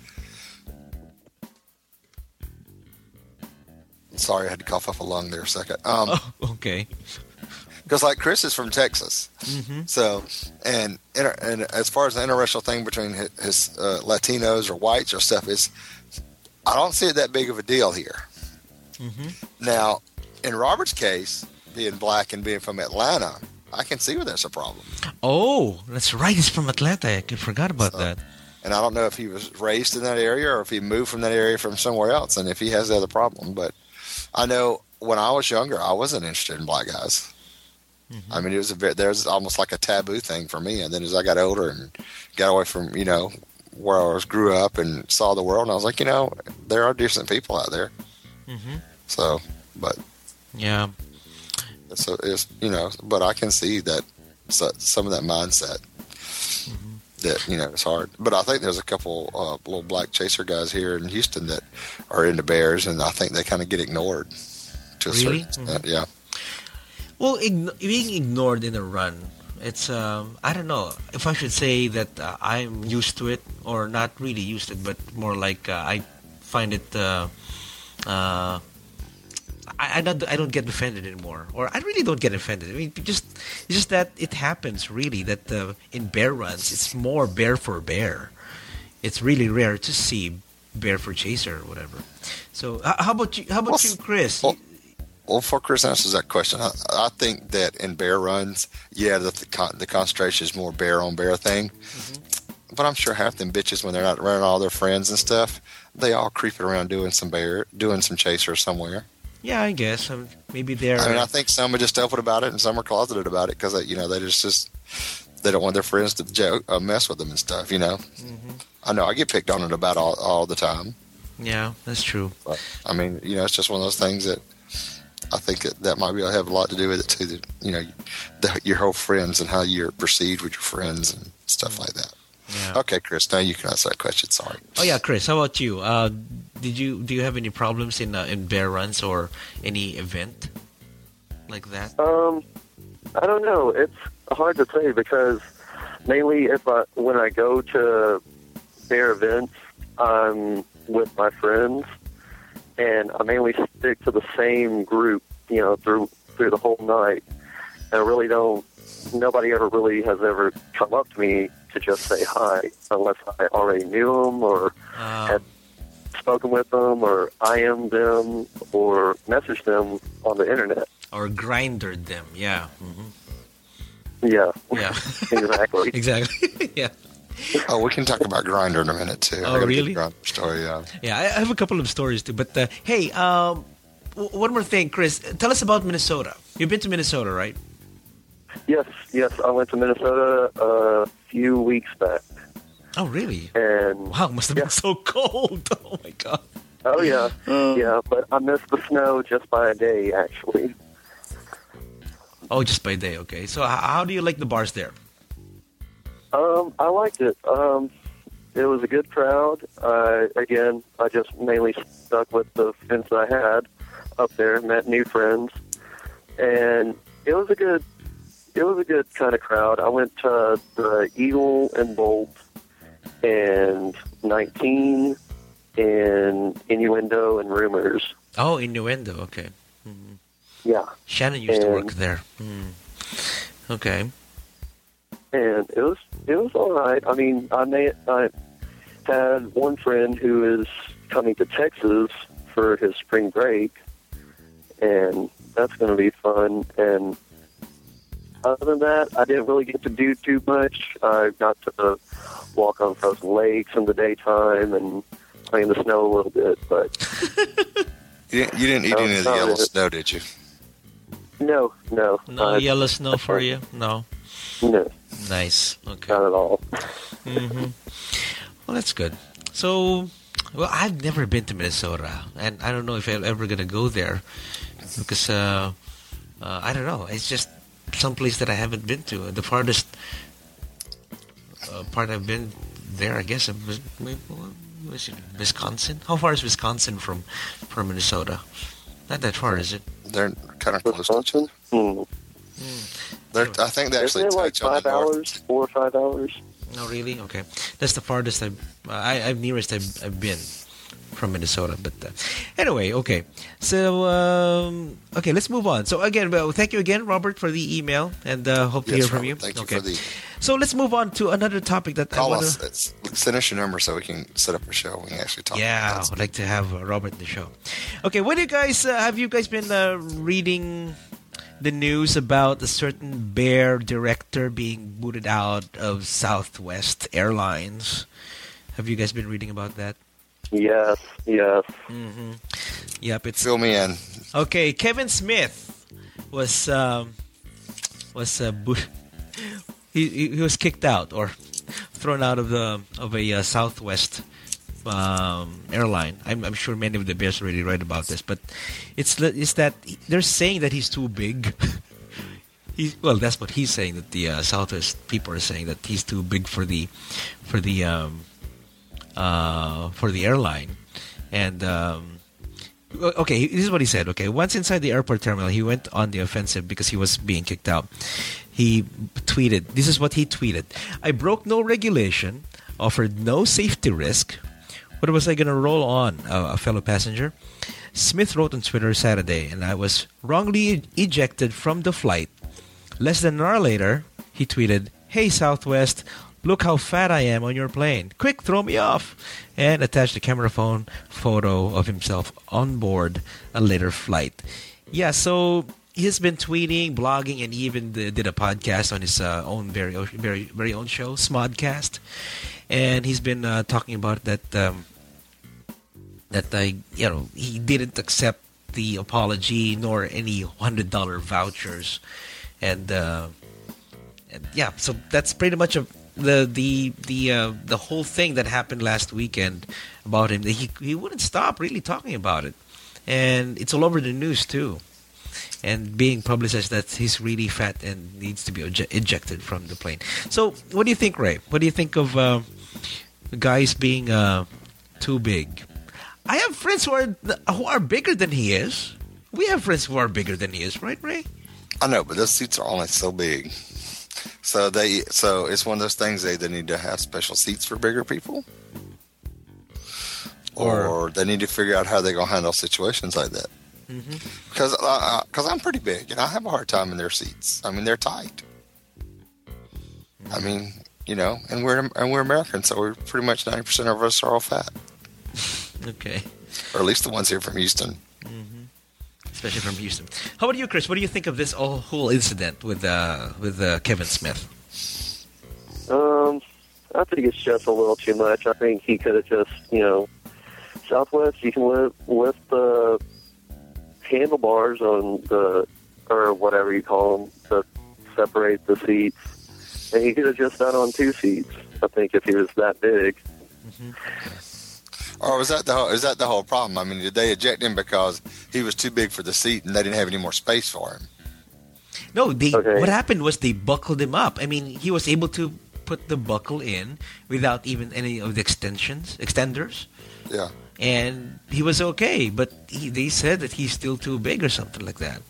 sorry, I had to cough up a lung there a second. Um, oh, okay. Because like Chris is from Texas, Mm-hmm. so and inter, and as far as the interracial thing between his, his uh, Latinos or whites or stuff is, I don't see it that big of a deal here. Mm-hmm. Now, in Robert's case, being black and being from Atlanta, I can see where there's a problem. Oh, that's right. He's from Atlanta. I forgot about So- that. And I don't know if he was raised in that area or if he moved from that area from somewhere else, and if he has the other problem. But I know when I was younger, I wasn't interested in black guys. Mm-hmm. I mean, it was a bit, there's almost like a taboo thing for me. And then as I got older and got away from, you know, where I was, grew up and saw the world, and I was like, you know, there are decent people out there. Mm-hmm. So, but Yeah. so it's, you know, but I can see that so, some of that mindset that, you know, it's hard. But I think there's a couple uh, little black chaser guys here in Houston that are into bears, and I think they kind of get ignored to a Really? certain extent. Yeah. Well, ign- being ignored in a run, it's um, I don't know if I should say that uh, I'm used to it or not really used to it, but more like uh, I find it. Uh, uh, I, I don't I don't get offended anymore, or I really don't get offended. I mean, just it's just that it happens really that uh, in bear runs, it's more bear for bear. It's really rare to see bear for chaser or whatever. So, h- how about you? How about Well, you, Chris? well, Well, before Chris answers that question, I, I think that in bear runs, yeah, that the con- the concentration is more bear on bear thing. Mm-hmm. But I'm sure half them bitches, when they're not running all their friends and stuff, they all creeping around doing some bear, doing some chaser somewhere. Yeah, I guess um, maybe they're. I mean, I think some are just open about it, and some are closeted about it because you know they just just they don't want their friends to joke, uh, mess with them and stuff. You know, Mhm. I know I get picked on it about all all the time. Yeah, that's true. But, I mean, you know, it's just one of those things that I think that, that might be have a lot to do with it too. That you know, the, your whole friends and how you're perceived with your friends and stuff like that. Yeah. Okay, Chris, now you can answer that question. Sorry. Oh yeah, Chris. How about you? Uh, did you do you have any problems in uh, in bear runs or any event like that? Um, I don't know. It's hard to say because mainly if I when I go to bear events, I'm with my friends, and I mainly stick to the same group, you know, through through the whole night. And I really don't. Nobody ever really has ever come up to me to just say hi, unless I already knew them or Uh, had spoken with them or I M them or messaged them on the internet. or grindered them? Yeah. hmm Yeah, Yeah. exactly. Exactly. yeah. Oh, we can talk about Grindr in a minute too. Oh, I gotta get really? the Grindr story. Yeah. Yeah, I I have a couple of stories too. But uh, hey, um, w- one more thing, Chris. Tell us about Minnesota. You've been to Minnesota, right? Yes, yes. I went to Minnesota a few weeks back, Oh, really? and Wow, must have Yeah. been so cold. Oh my god. oh yeah, yeah. But I missed the snow just by a day, actually. Oh, just by day. Okay. So, h- how do you like the bars there? Um, I liked it. Um, it was a good crowd. Uh, again, I just mainly stuck with the friends I had up there, met new friends, and it was a good, it was a good kind of crowd. I went to the Eagle and Bolt and nineteen and Innuendo and Rumors. Oh, Innuendo. Okay. Mhm. Yeah, Shannon used to And- work there. Hmm. Okay. and it was it was all right. I mean, I may I had one friend who is coming to Texas for his spring break, and that's going to be fun. And other than that, I didn't really get to do too much. I got to walk on frozen lakes in the daytime and play in the snow a little bit, but You didn't, you didn't eat No, any of the no, yellow it- snow, did you? no, no, No uh, yellow snow for you? No. no, Nice. Okay. not at all. hmm Well, that's good. So, well, I've never been to Minnesota, and I don't know if I'm ever gonna go there because uh, uh, I don't know. It's just some place that I haven't been to. The farthest uh, part I've been there, I guess, was was it Wisconsin. How far is Wisconsin from from Minnesota? Not that far, is it? They're kind of close to each Wisconsin? other. Hmm. They're, I think they actually Isn't it like touch on five the north. hours, four or five hours? No, really? Okay, that's the farthest I've, uh, I, I've nearest I've, I've been from Minnesota. But uh, anyway, okay. So um, okay, let's move on. So again, well, thank you again, Robert, for the email, and uh, hope to Yes, hear from Robert, you. Thank you okay. for the So let's move on to another topic that I call want us. to. It's, send us your number so we can set up a show. We can actually talk. Yeah, about I'd like to have uh, Robert in the show. Okay, what do you guys uh, have? You guys been uh, reading the news about a certain bear director being booted out of Southwest Airlines? Have you guys been reading about that? Yes, yes. Mm-hmm. Yep, it's Fill me in. okay. Kevin Smith was um, was uh, boot- he, he he was kicked out or thrown out of the of a uh, Southwest um, airline. I'm, I'm sure many of the bears already read about this, but it's the- it's that they're saying that he's too big. He, well, that's what he's saying. That the uh, Southwest people are saying that he's too big for the for the um, uh, for the airline, and um, Well, okay, this is what he said. Okay, once inside the airport terminal, he went on the offensive because he was being kicked out. He tweeted, this is what he tweeted. I broke no regulation, offered no safety risk. What was I going to roll on, uh, a fellow passenger? Smith wrote on Twitter Saturday, and I was wrongly e- ejected from the flight. Less than an hour later, he tweeted, hey Southwest, look how fat I am on your plane. Quick, throw me off. And attached a camera phone photo of himself on board a later flight. Yeah, so he's been tweeting, blogging, and he even did a podcast on his uh, own very, very, very own show, Smodcast. And he's been uh, talking about that um, that I, you know, he didn't accept the apology nor any one hundred dollar vouchers, and, uh, and yeah, so that's pretty much a, the the the uh, the whole thing that happened last weekend about him. He he wouldn't stop really talking about it, and it's all over the news too. And being publicized that he's really fat and needs to be ej- ejected from the plane. So, what do you think, Ray? What do you think of uh, guys being uh, too big? I have friends who are who are bigger than he is. We have friends who are bigger than he is, right, Ray? I know, but those seats are only so big. So they, so it's one of those things. They either need to have special seats for bigger people, or, or they need to figure out how they're gonna handle situations like that. Mm-hmm. Because uh, cause I'm pretty big, and I have a hard time in their seats. I mean, they're tight. I mean, you know, and we're and we're Americans, so we're pretty much ninety percent of us are all fat. Okay. Or at least the ones here from Houston. Mm-hmm. Especially from Houston. How about you, Chris? What do you think of this whole, whole incident with uh, with uh, Kevin Smith? Um, I think it's just a little too much. I think he could have just, you know, Southwest, you can lift, lift the handlebars on the, or whatever you call them, to separate the seats. And he could have just done on two seats, I think, if he was that big. Mm-hmm. Or was that the whole, is that the whole problem? I mean, did they eject him because he was too big for the seat and they didn't have any more space for him? No, they. Okay. What happened was they buckled him up. I mean, he was able to put the buckle in without even any of the extensions, extenders. Yeah. And he was okay, but he, they said that he's still too big or something like that.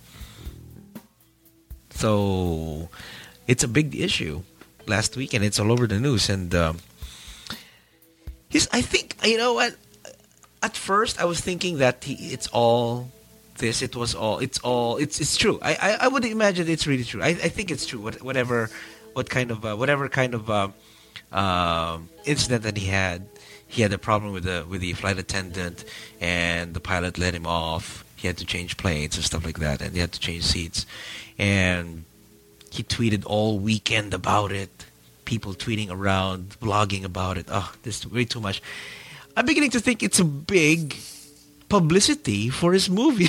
So it's a big issue last week, and it's all over the news. And um, he's, I think, you know what? At first, I was thinking that he, it's all this. It was all. It's all. It's it's true. I I, I would imagine it's really true. I, I think it's true. What, whatever, what kind of uh, whatever kind of uh, uh, incident that he had. He had a problem with the with the flight attendant, and the pilot let him off. He had to change planes and stuff like that, and he had to change seats. And he tweeted all weekend about it. People tweeting around, blogging about it. Oh, this is way too much. I'm beginning to think it's a big publicity for his movie.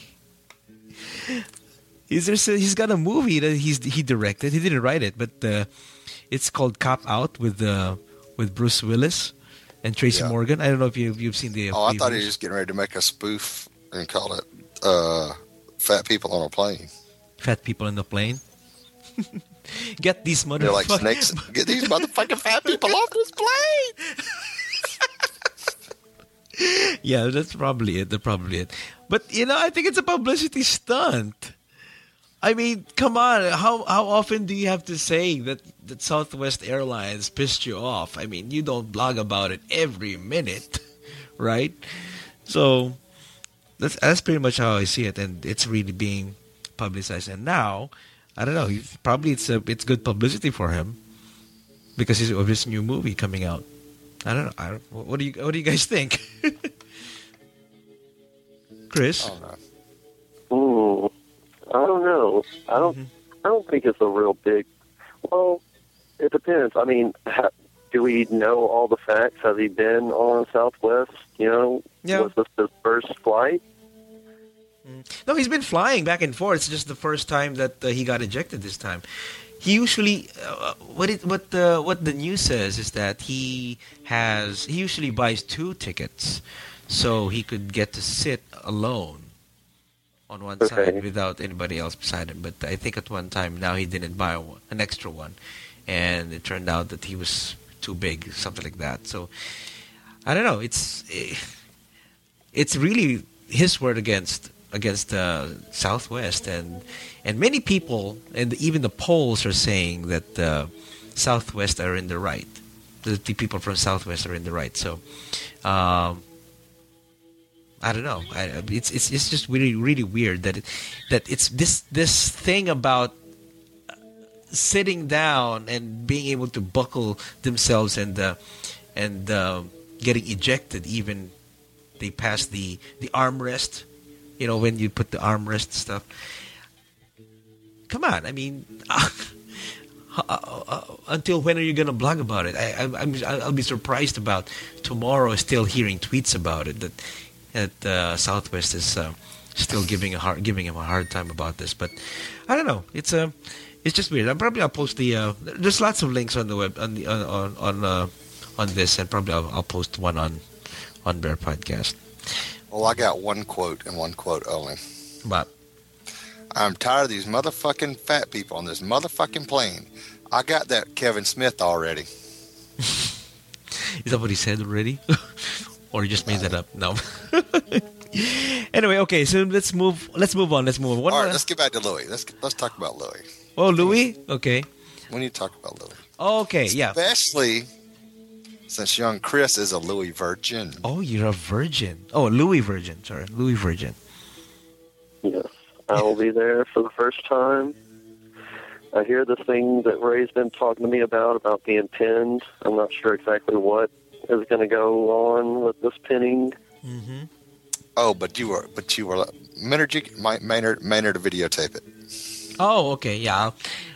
he's, there's a, he's got a movie that he's he directed. He didn't write it, but uh, it's called Cop Out with uh, with Bruce Willis and Tracy Yeah. Morgan. I don't know if you, you've seen the. Oh, I previews. thought he was getting ready to make a spoof and call it uh, "Fat People on a Plane." Fat people in the plane. Get these They're like motherfuckers. snakes. Get these motherfucking fat people off this plane. Yeah, that's probably it. That's probably it. But you know, I think it's a publicity stunt. I mean, come on. How how often do you have to say that, that Southwest Airlines pissed you off? I mean, you don't blog about it every minute, right? So that's that's pretty much how I see it, and it's really being publicized. And now, I don't know. he's- Probably it's a, it's good publicity for him because he's of his new movie coming out. I don't know. I don't, what do you what do you guys think, Chris? Oh no. Ooh, I don't know. I don't. I don't think it's a real big. Well, it depends. I mean, ha, do we know all the facts? Has he been on Southwest? You know, Yeah. was this his first flight? No, he's been flying back and forth. It's just the first time that uh, he got ejected this time. He usually, uh, what it, what the what the news says is that he has he usually buys two tickets, so he could get to sit alone on one Okay. side without anybody else beside him. But I think at one time now he didn't buy one, an extra one, and it turned out that he was too big, something like that. So I don't know. It's it's really his word against against uh, Southwest, and and many people and even the polls are saying that uh, Southwest are in the right. The, the people from Southwest are in the right. So, um, I don't know. I, it's it's it's just really really weird that it, that it's this this thing about sitting down and being able to buckle themselves and uh, and uh, getting ejected. Even they pass the the armrest. You know, when you put the armrest stuff. Come on, I mean. Uh, uh, uh, until when are you gonna blog about it? I, I, I'm, I'll be surprised about tomorrow. Still hearing tweets about it that that uh, Southwest is uh, still giving a hard, giving him a hard time about this. But I don't know. It's uh, it's just weird. I'm probably I'll post the. Uh, there's lots of links on the web on the, on on on, uh, on this, and probably I'll, I'll post one on on Bear Podcast. Well, I got one quote and one quote only. But I'm tired of these motherfucking fat people on this motherfucking plane. I got that Kevin Smith already. Is that what he said already? Or you just made that up? No. Anyway, okay, so let's move let's move on. Let's move on. What All right, about- let's get back to Louis. Let's let's talk about Louis. Oh, Louis? Okay. We need to talk about Louis. Okay, yeah. Especially since young Chris is a Louis virgin. Oh, you're a virgin. Oh, Louis virgin. Sorry, Louis virgin. Yes, I will be there for the first time. I hear the thing that Ray's been talking to me about, about being pinned. I'm not sure exactly what is going to go on with this pinning. Mm-hmm. Oh, but you were, but you were, Maynard, you, Maynard, Maynard to videotape it. Oh, okay, yeah.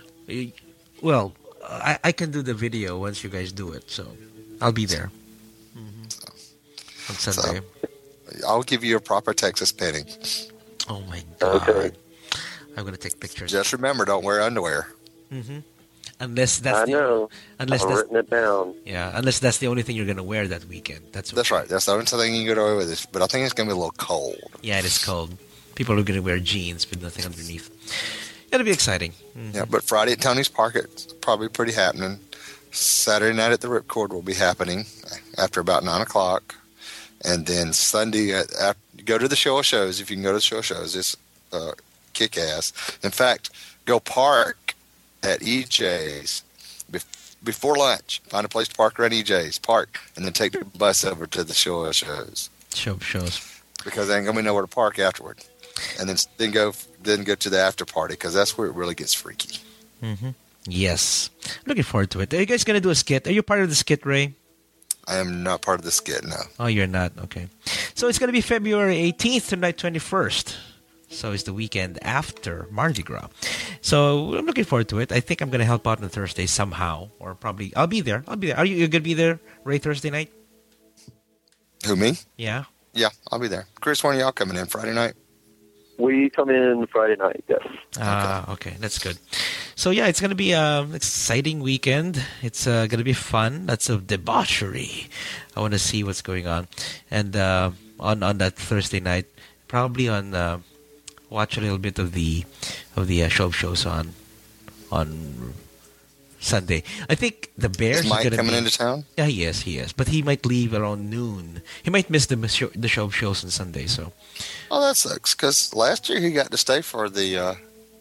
Well, I, I can do the video once you guys do it, so I'll be there mm-hmm. on Sunday. So, I'll give you a proper Texas pinning. Oh my God! Okay. I'm gonna take pictures. Just remember, don't wear underwear. Mm-hmm. Unless that's I the, know. Unless I've that's written it down. yeah. Unless that's the only thing you're gonna wear that weekend. That's okay. That's right. That's the only thing you can get away with. This, but I think it's going to be a little cold. Yeah, it is cold. People are gonna wear jeans with nothing underneath. It'll be exciting. Mm-hmm. Yeah, but Friday at Tony's Park, it's probably pretty happening. Saturday night at the Ripcord will be happening after about nine o'clock, and then Sunday at, at go to the show of shows if you can go to the show of shows. It's uh, kick ass. In fact, go park at E J's bef- before lunch. Find a place to park around E J's, park, and then take the bus over to the show of shows Show shows. because there ain't gonna be nowhere to park afterward. And then then go then go to the after party because that's where it really gets freaky. Mm-hmm. Yes, looking forward to it. Are you guys gonna do a skit? Are you part of the skit, Ray? I am not part of the skit, no. Oh, you're not. Okay. So it's gonna be February eighteenth to night twenty-first. So it's the weekend after Mardi Gras. So I'm looking forward to it. I think I'm gonna help out on Thursday somehow, or probably I'll be there. I'll be there. Are you you gonna be there, Ray, Thursday night? Who, me? Yeah. Yeah, I'll be there. Chris, when are y'all coming in? Friday night? We come in Friday night, yes. Ah, okay. That's good. So yeah, it's gonna be an exciting weekend. It's uh, gonna be fun. Lots of debauchery. I want to see what's going on, and uh, on on that Thursday night, probably on uh, watch a little bit of the of the uh, show shows on on Sunday. I think the Bears Is Mike are gonna coming be, into town? Yeah, he is. He is. But he might leave around noon. He might miss the show, the show shows on Sunday. So. Oh, that sucks. Because last year he got to stay for the. Uh,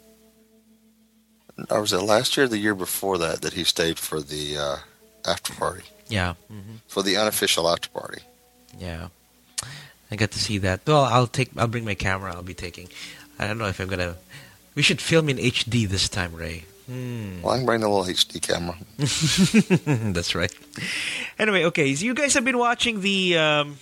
or was it last year or the year before that that he stayed for the uh, after party? Yeah. Mm-hmm. For the unofficial after party. Yeah. I got to see that. Well, I'll take. I'll bring my camera. I'll be taking. I don't know if I'm gonna. We should film in H D this time, Ray. Hmm. Well, I can bring a little H D camera. That's right. Anyway, okay. So you guys have been watching the um,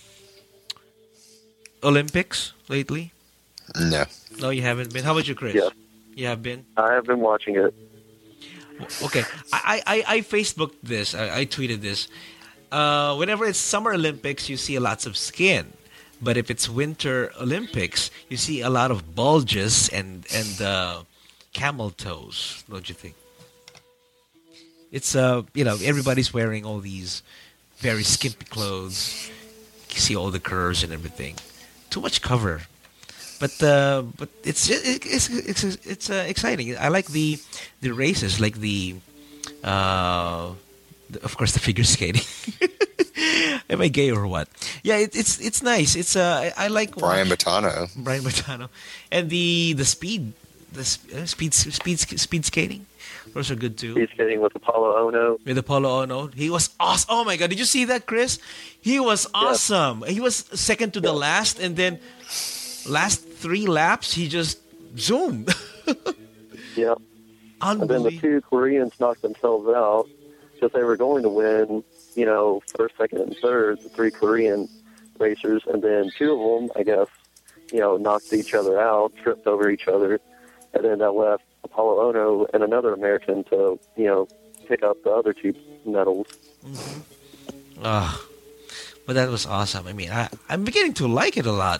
Olympics lately? No. No, you haven't been. How about you, Chris? Yes. You have been. I have been watching it. Okay. I I, I Facebooked this. I, I tweeted this. Uh, whenever it's Summer Olympics, you see lots of skin. But if it's Winter Olympics, you see a lot of bulges and and uh, camel toes. Don't you think? It's uh, you know, everybody's wearing all these very skimpy clothes. You see all the curves and everything. Too much cover. But uh, but it's it's it's it's uh, exciting. I like the the races, like the uh, the, of course the figure skating. Am I gay or what? Yeah, it, it's it's nice. It's uh, I, I like Brian watch- Bottano. Brian Bottano, and the the speed, the sp- uh, speed speed speed skating. Those are good too. Speed skating with Apollo Ono. With Apollo Ono, he was awesome. Oh my god, did you see that, Chris? He was awesome. He was second to the last, and then last three laps, he just zoomed. Yeah. And then the Unbelievable. two Koreans knocked themselves out because they were going to win, you know, first, second, and third, the three Korean racers. And then two of them, I guess, you know, knocked each other out, tripped over each other. And then that left Apollo Ono and another American to, you know, pick up the other two medals. Ah, but that was awesome. I mean, I, I'm beginning to like it a lot.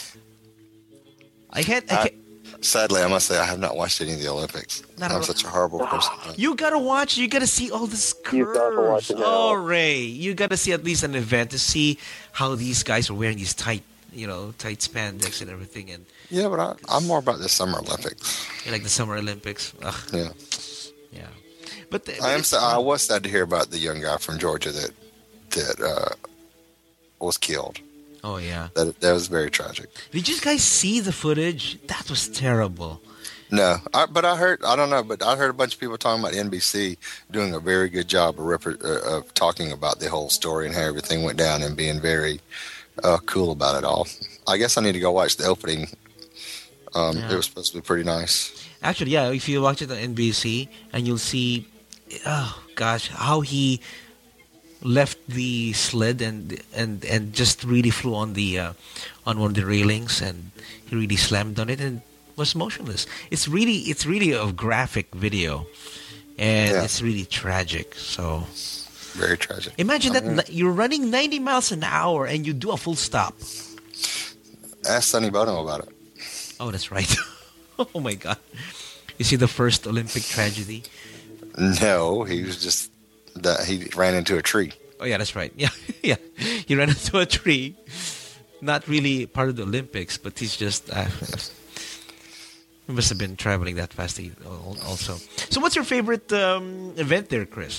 I can't. I I- can't Sadly, I must say I have not watched any of the Olympics. Not I'm at all. such a horrible person. you gotta watch. You gotta see all this You've got to watch curves. it now. Oh, Ray, you gotta see at least an event to see how these guys are wearing these tight, you know, tight spandex and everything, and Yeah, but I, I'm more about the Summer Olympics. you know, like the Summer Olympics. Ugh, Yeah, yeah, but, the, I am. it's Sa- I fun. was sad to hear about the young guy from Georgia that that uh, was killed. Oh yeah. That that was very tragic. Did you guys see the footage? That was terrible. No, I, but I heard. I don't know, but I heard a bunch of people talking about N B C doing a very good job of, rep- uh, of talking about the whole story and how everything went down and being very uh, cool about it all. I guess I need to go watch the opening. Um, Yeah. It was supposed to be pretty nice. Actually, yeah, if you watch it on N B C, and you'll see, oh gosh, how he left the sled and and and just really flew on the uh, on one of the railings, and he really slammed on it and was motionless. It's really it's really a graphic video, and Yeah. it's really tragic. So Very tragic. imagine I that mean, ni- you're running ninety miles an hour and you do a full stop. Ask Sonny Bono about it. Oh, that's right. Oh my God! You see the first Olympic tragedy. No, he was just that he ran into a tree. Oh yeah, that's right. Yeah, yeah. He ran into a tree. Not really part of the Olympics, but he's just. Uh, he must have been traveling that fast he- al- also. So, what's your favorite um, event there, Chris?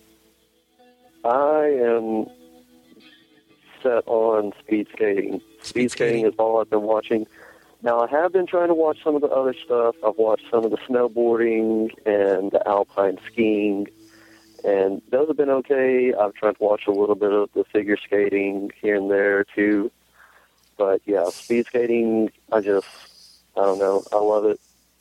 I am set on speed skating. Speed Speed skating skating. is all I've been watching. Now, I have been trying to watch some of the other stuff. I've watched some of the snowboarding and the alpine skiing, and those have been okay. I've tried to watch a little bit of the figure skating here and there, too. But, yeah, speed skating, I just, I don't know, I love it.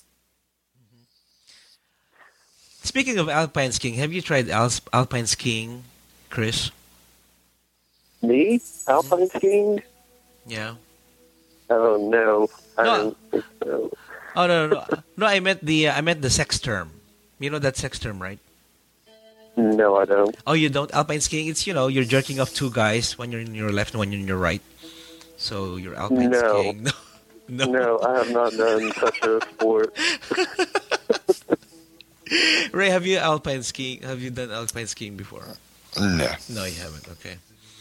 Speaking of alpine skiing, have you tried al- alpine skiing, Chris? Me? Alpine skiing? Yeah. Oh, no. I No. don't think so. Oh no, no, no. No, I meant the uh, I meant the sex term. You know that sex term, right? No, I don't. Oh, you don't alpine skiing? It's you know you're jerking off two guys, one you're in your left and one you're in your right. So you're alpine No. skiing. No, no. No, I have not done such a sport. Ray, have you alpine skiing? Have you done alpine skiing before? No. No, you haven't. Okay.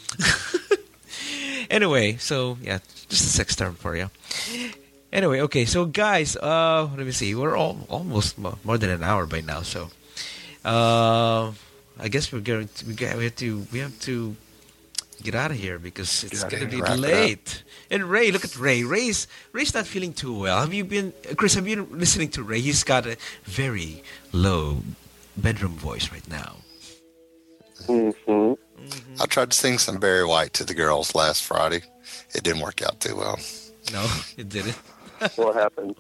Anyway, so yeah, just a sex term for you. Anyway, okay, so guys, uh, let me see. We're all almost mo- more than an hour by now, so uh, I guess we're going to, we, got, we have to we have to get out of here because it's Yeah, going to be wrap it up. late. And Ray, look at Ray. Ray's Ray's not feeling too well. Have you been, Chris? Have you been listening to Ray? He's got a very low bedroom voice right now. hmm I tried to sing some Barry White to the girls last Friday. It didn't work out too well. No, it didn't. What happened?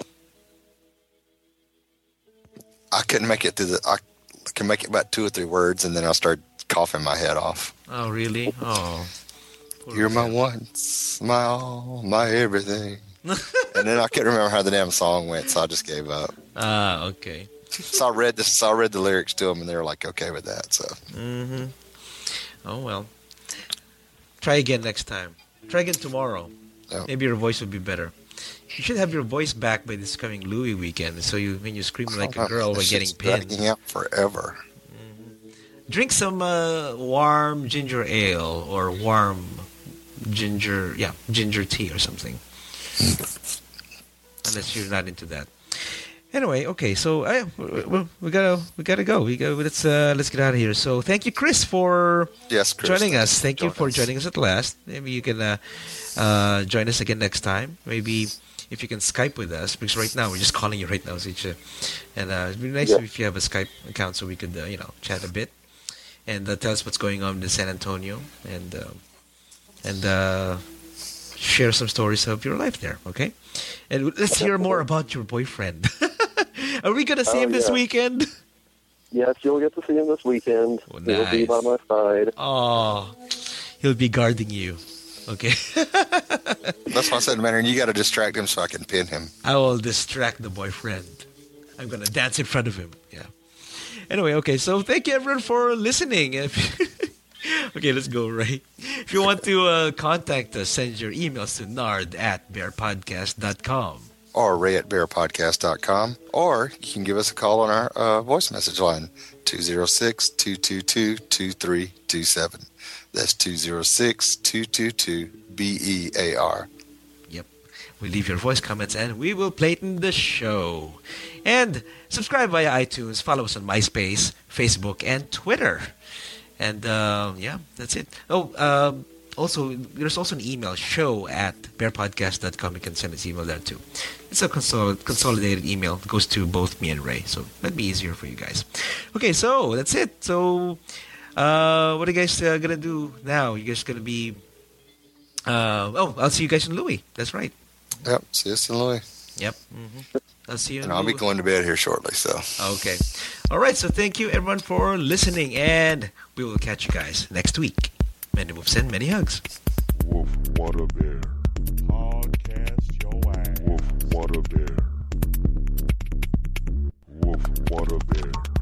I couldn't make it through the. I can make it about two or three words, and then I started coughing my head off. Oh, really? Oh. Poor You're my Ray. once, my all, my everything. And then I couldn't remember how the damn song went, so I just gave up. Ah, okay. So I read this. So I read the lyrics to them, and they were like, okay with that. So Mm-hmm. Oh, well. Try again next time. Try again tomorrow. Yeah. Maybe your voice will be better. You should have your voice back by this coming Louis weekend, so you when you scream like a girl by This getting shit's pinned. dragging out forever. Drink some uh, warm ginger ale or warm ginger, yeah, ginger tea or something. Unless you're not into that. Anyway, okay, so I, we, we gotta we gotta go. We go. Let's uh, let's get out of here. So thank you, Chris, for Yes, Chris. joining thanks us. Thank you joining for us. joining us at last. Maybe you can uh, uh, join us again next time. Maybe if you can Skype with us, because right now we're just calling you right now, Zicha. And uh, it'd be nice Yeah. if you have a Skype account so we could uh, you know chat a bit and uh, tell us what's going on in San Antonio and uh, and uh, share some stories of your life there. Okay, and let's hear more about your boyfriend. Are we gonna see Oh, him this yeah. weekend? Yes, you'll get to see him this weekend. Oh, He'll be nice. by my side. Oh, he'll be guarding you. Okay. That's why I said, Mandarin, you got to distract him so I can pin him. I will distract the boyfriend. I'm gonna dance in front of him. Yeah. Anyway, okay. So thank you everyone for listening. If- okay, let's go, Ray. If you want to uh, contact us, send your emails to nard at bear podcast dot com. Or ray at bear podcast dot com. Or you can give us a call on our uh, voice message line, two oh six, two two two, two three two seven. That's two oh six, two two two, B E A R. Yep. We leave your voice comments and we will play it in the show. And subscribe via iTunes. Follow us on MySpace, Facebook, and Twitter. And uh, yeah, that's it. Oh, um, also, there's also an email, show at bear podcast dot com. You can send us email there too. It's a consol- consolidated email. It goes to both me and Ray. So that'd be easier for you guys. Okay, so that's it. So uh, what are you guys uh, going to do now? You guys going to be... Uh, oh, I'll see you guys in Louis. That's right. Yep, see us in Louis. Yep. hmm I'll see you in And I'll be Louis. going to bed here shortly, so. Okay. All right. So thank you, everyone, for listening. And we will catch you guys next week. Many moves and many hugs. Woof, what a bear. Podcast your ass. Woof, what a bear. Woof, what a bear.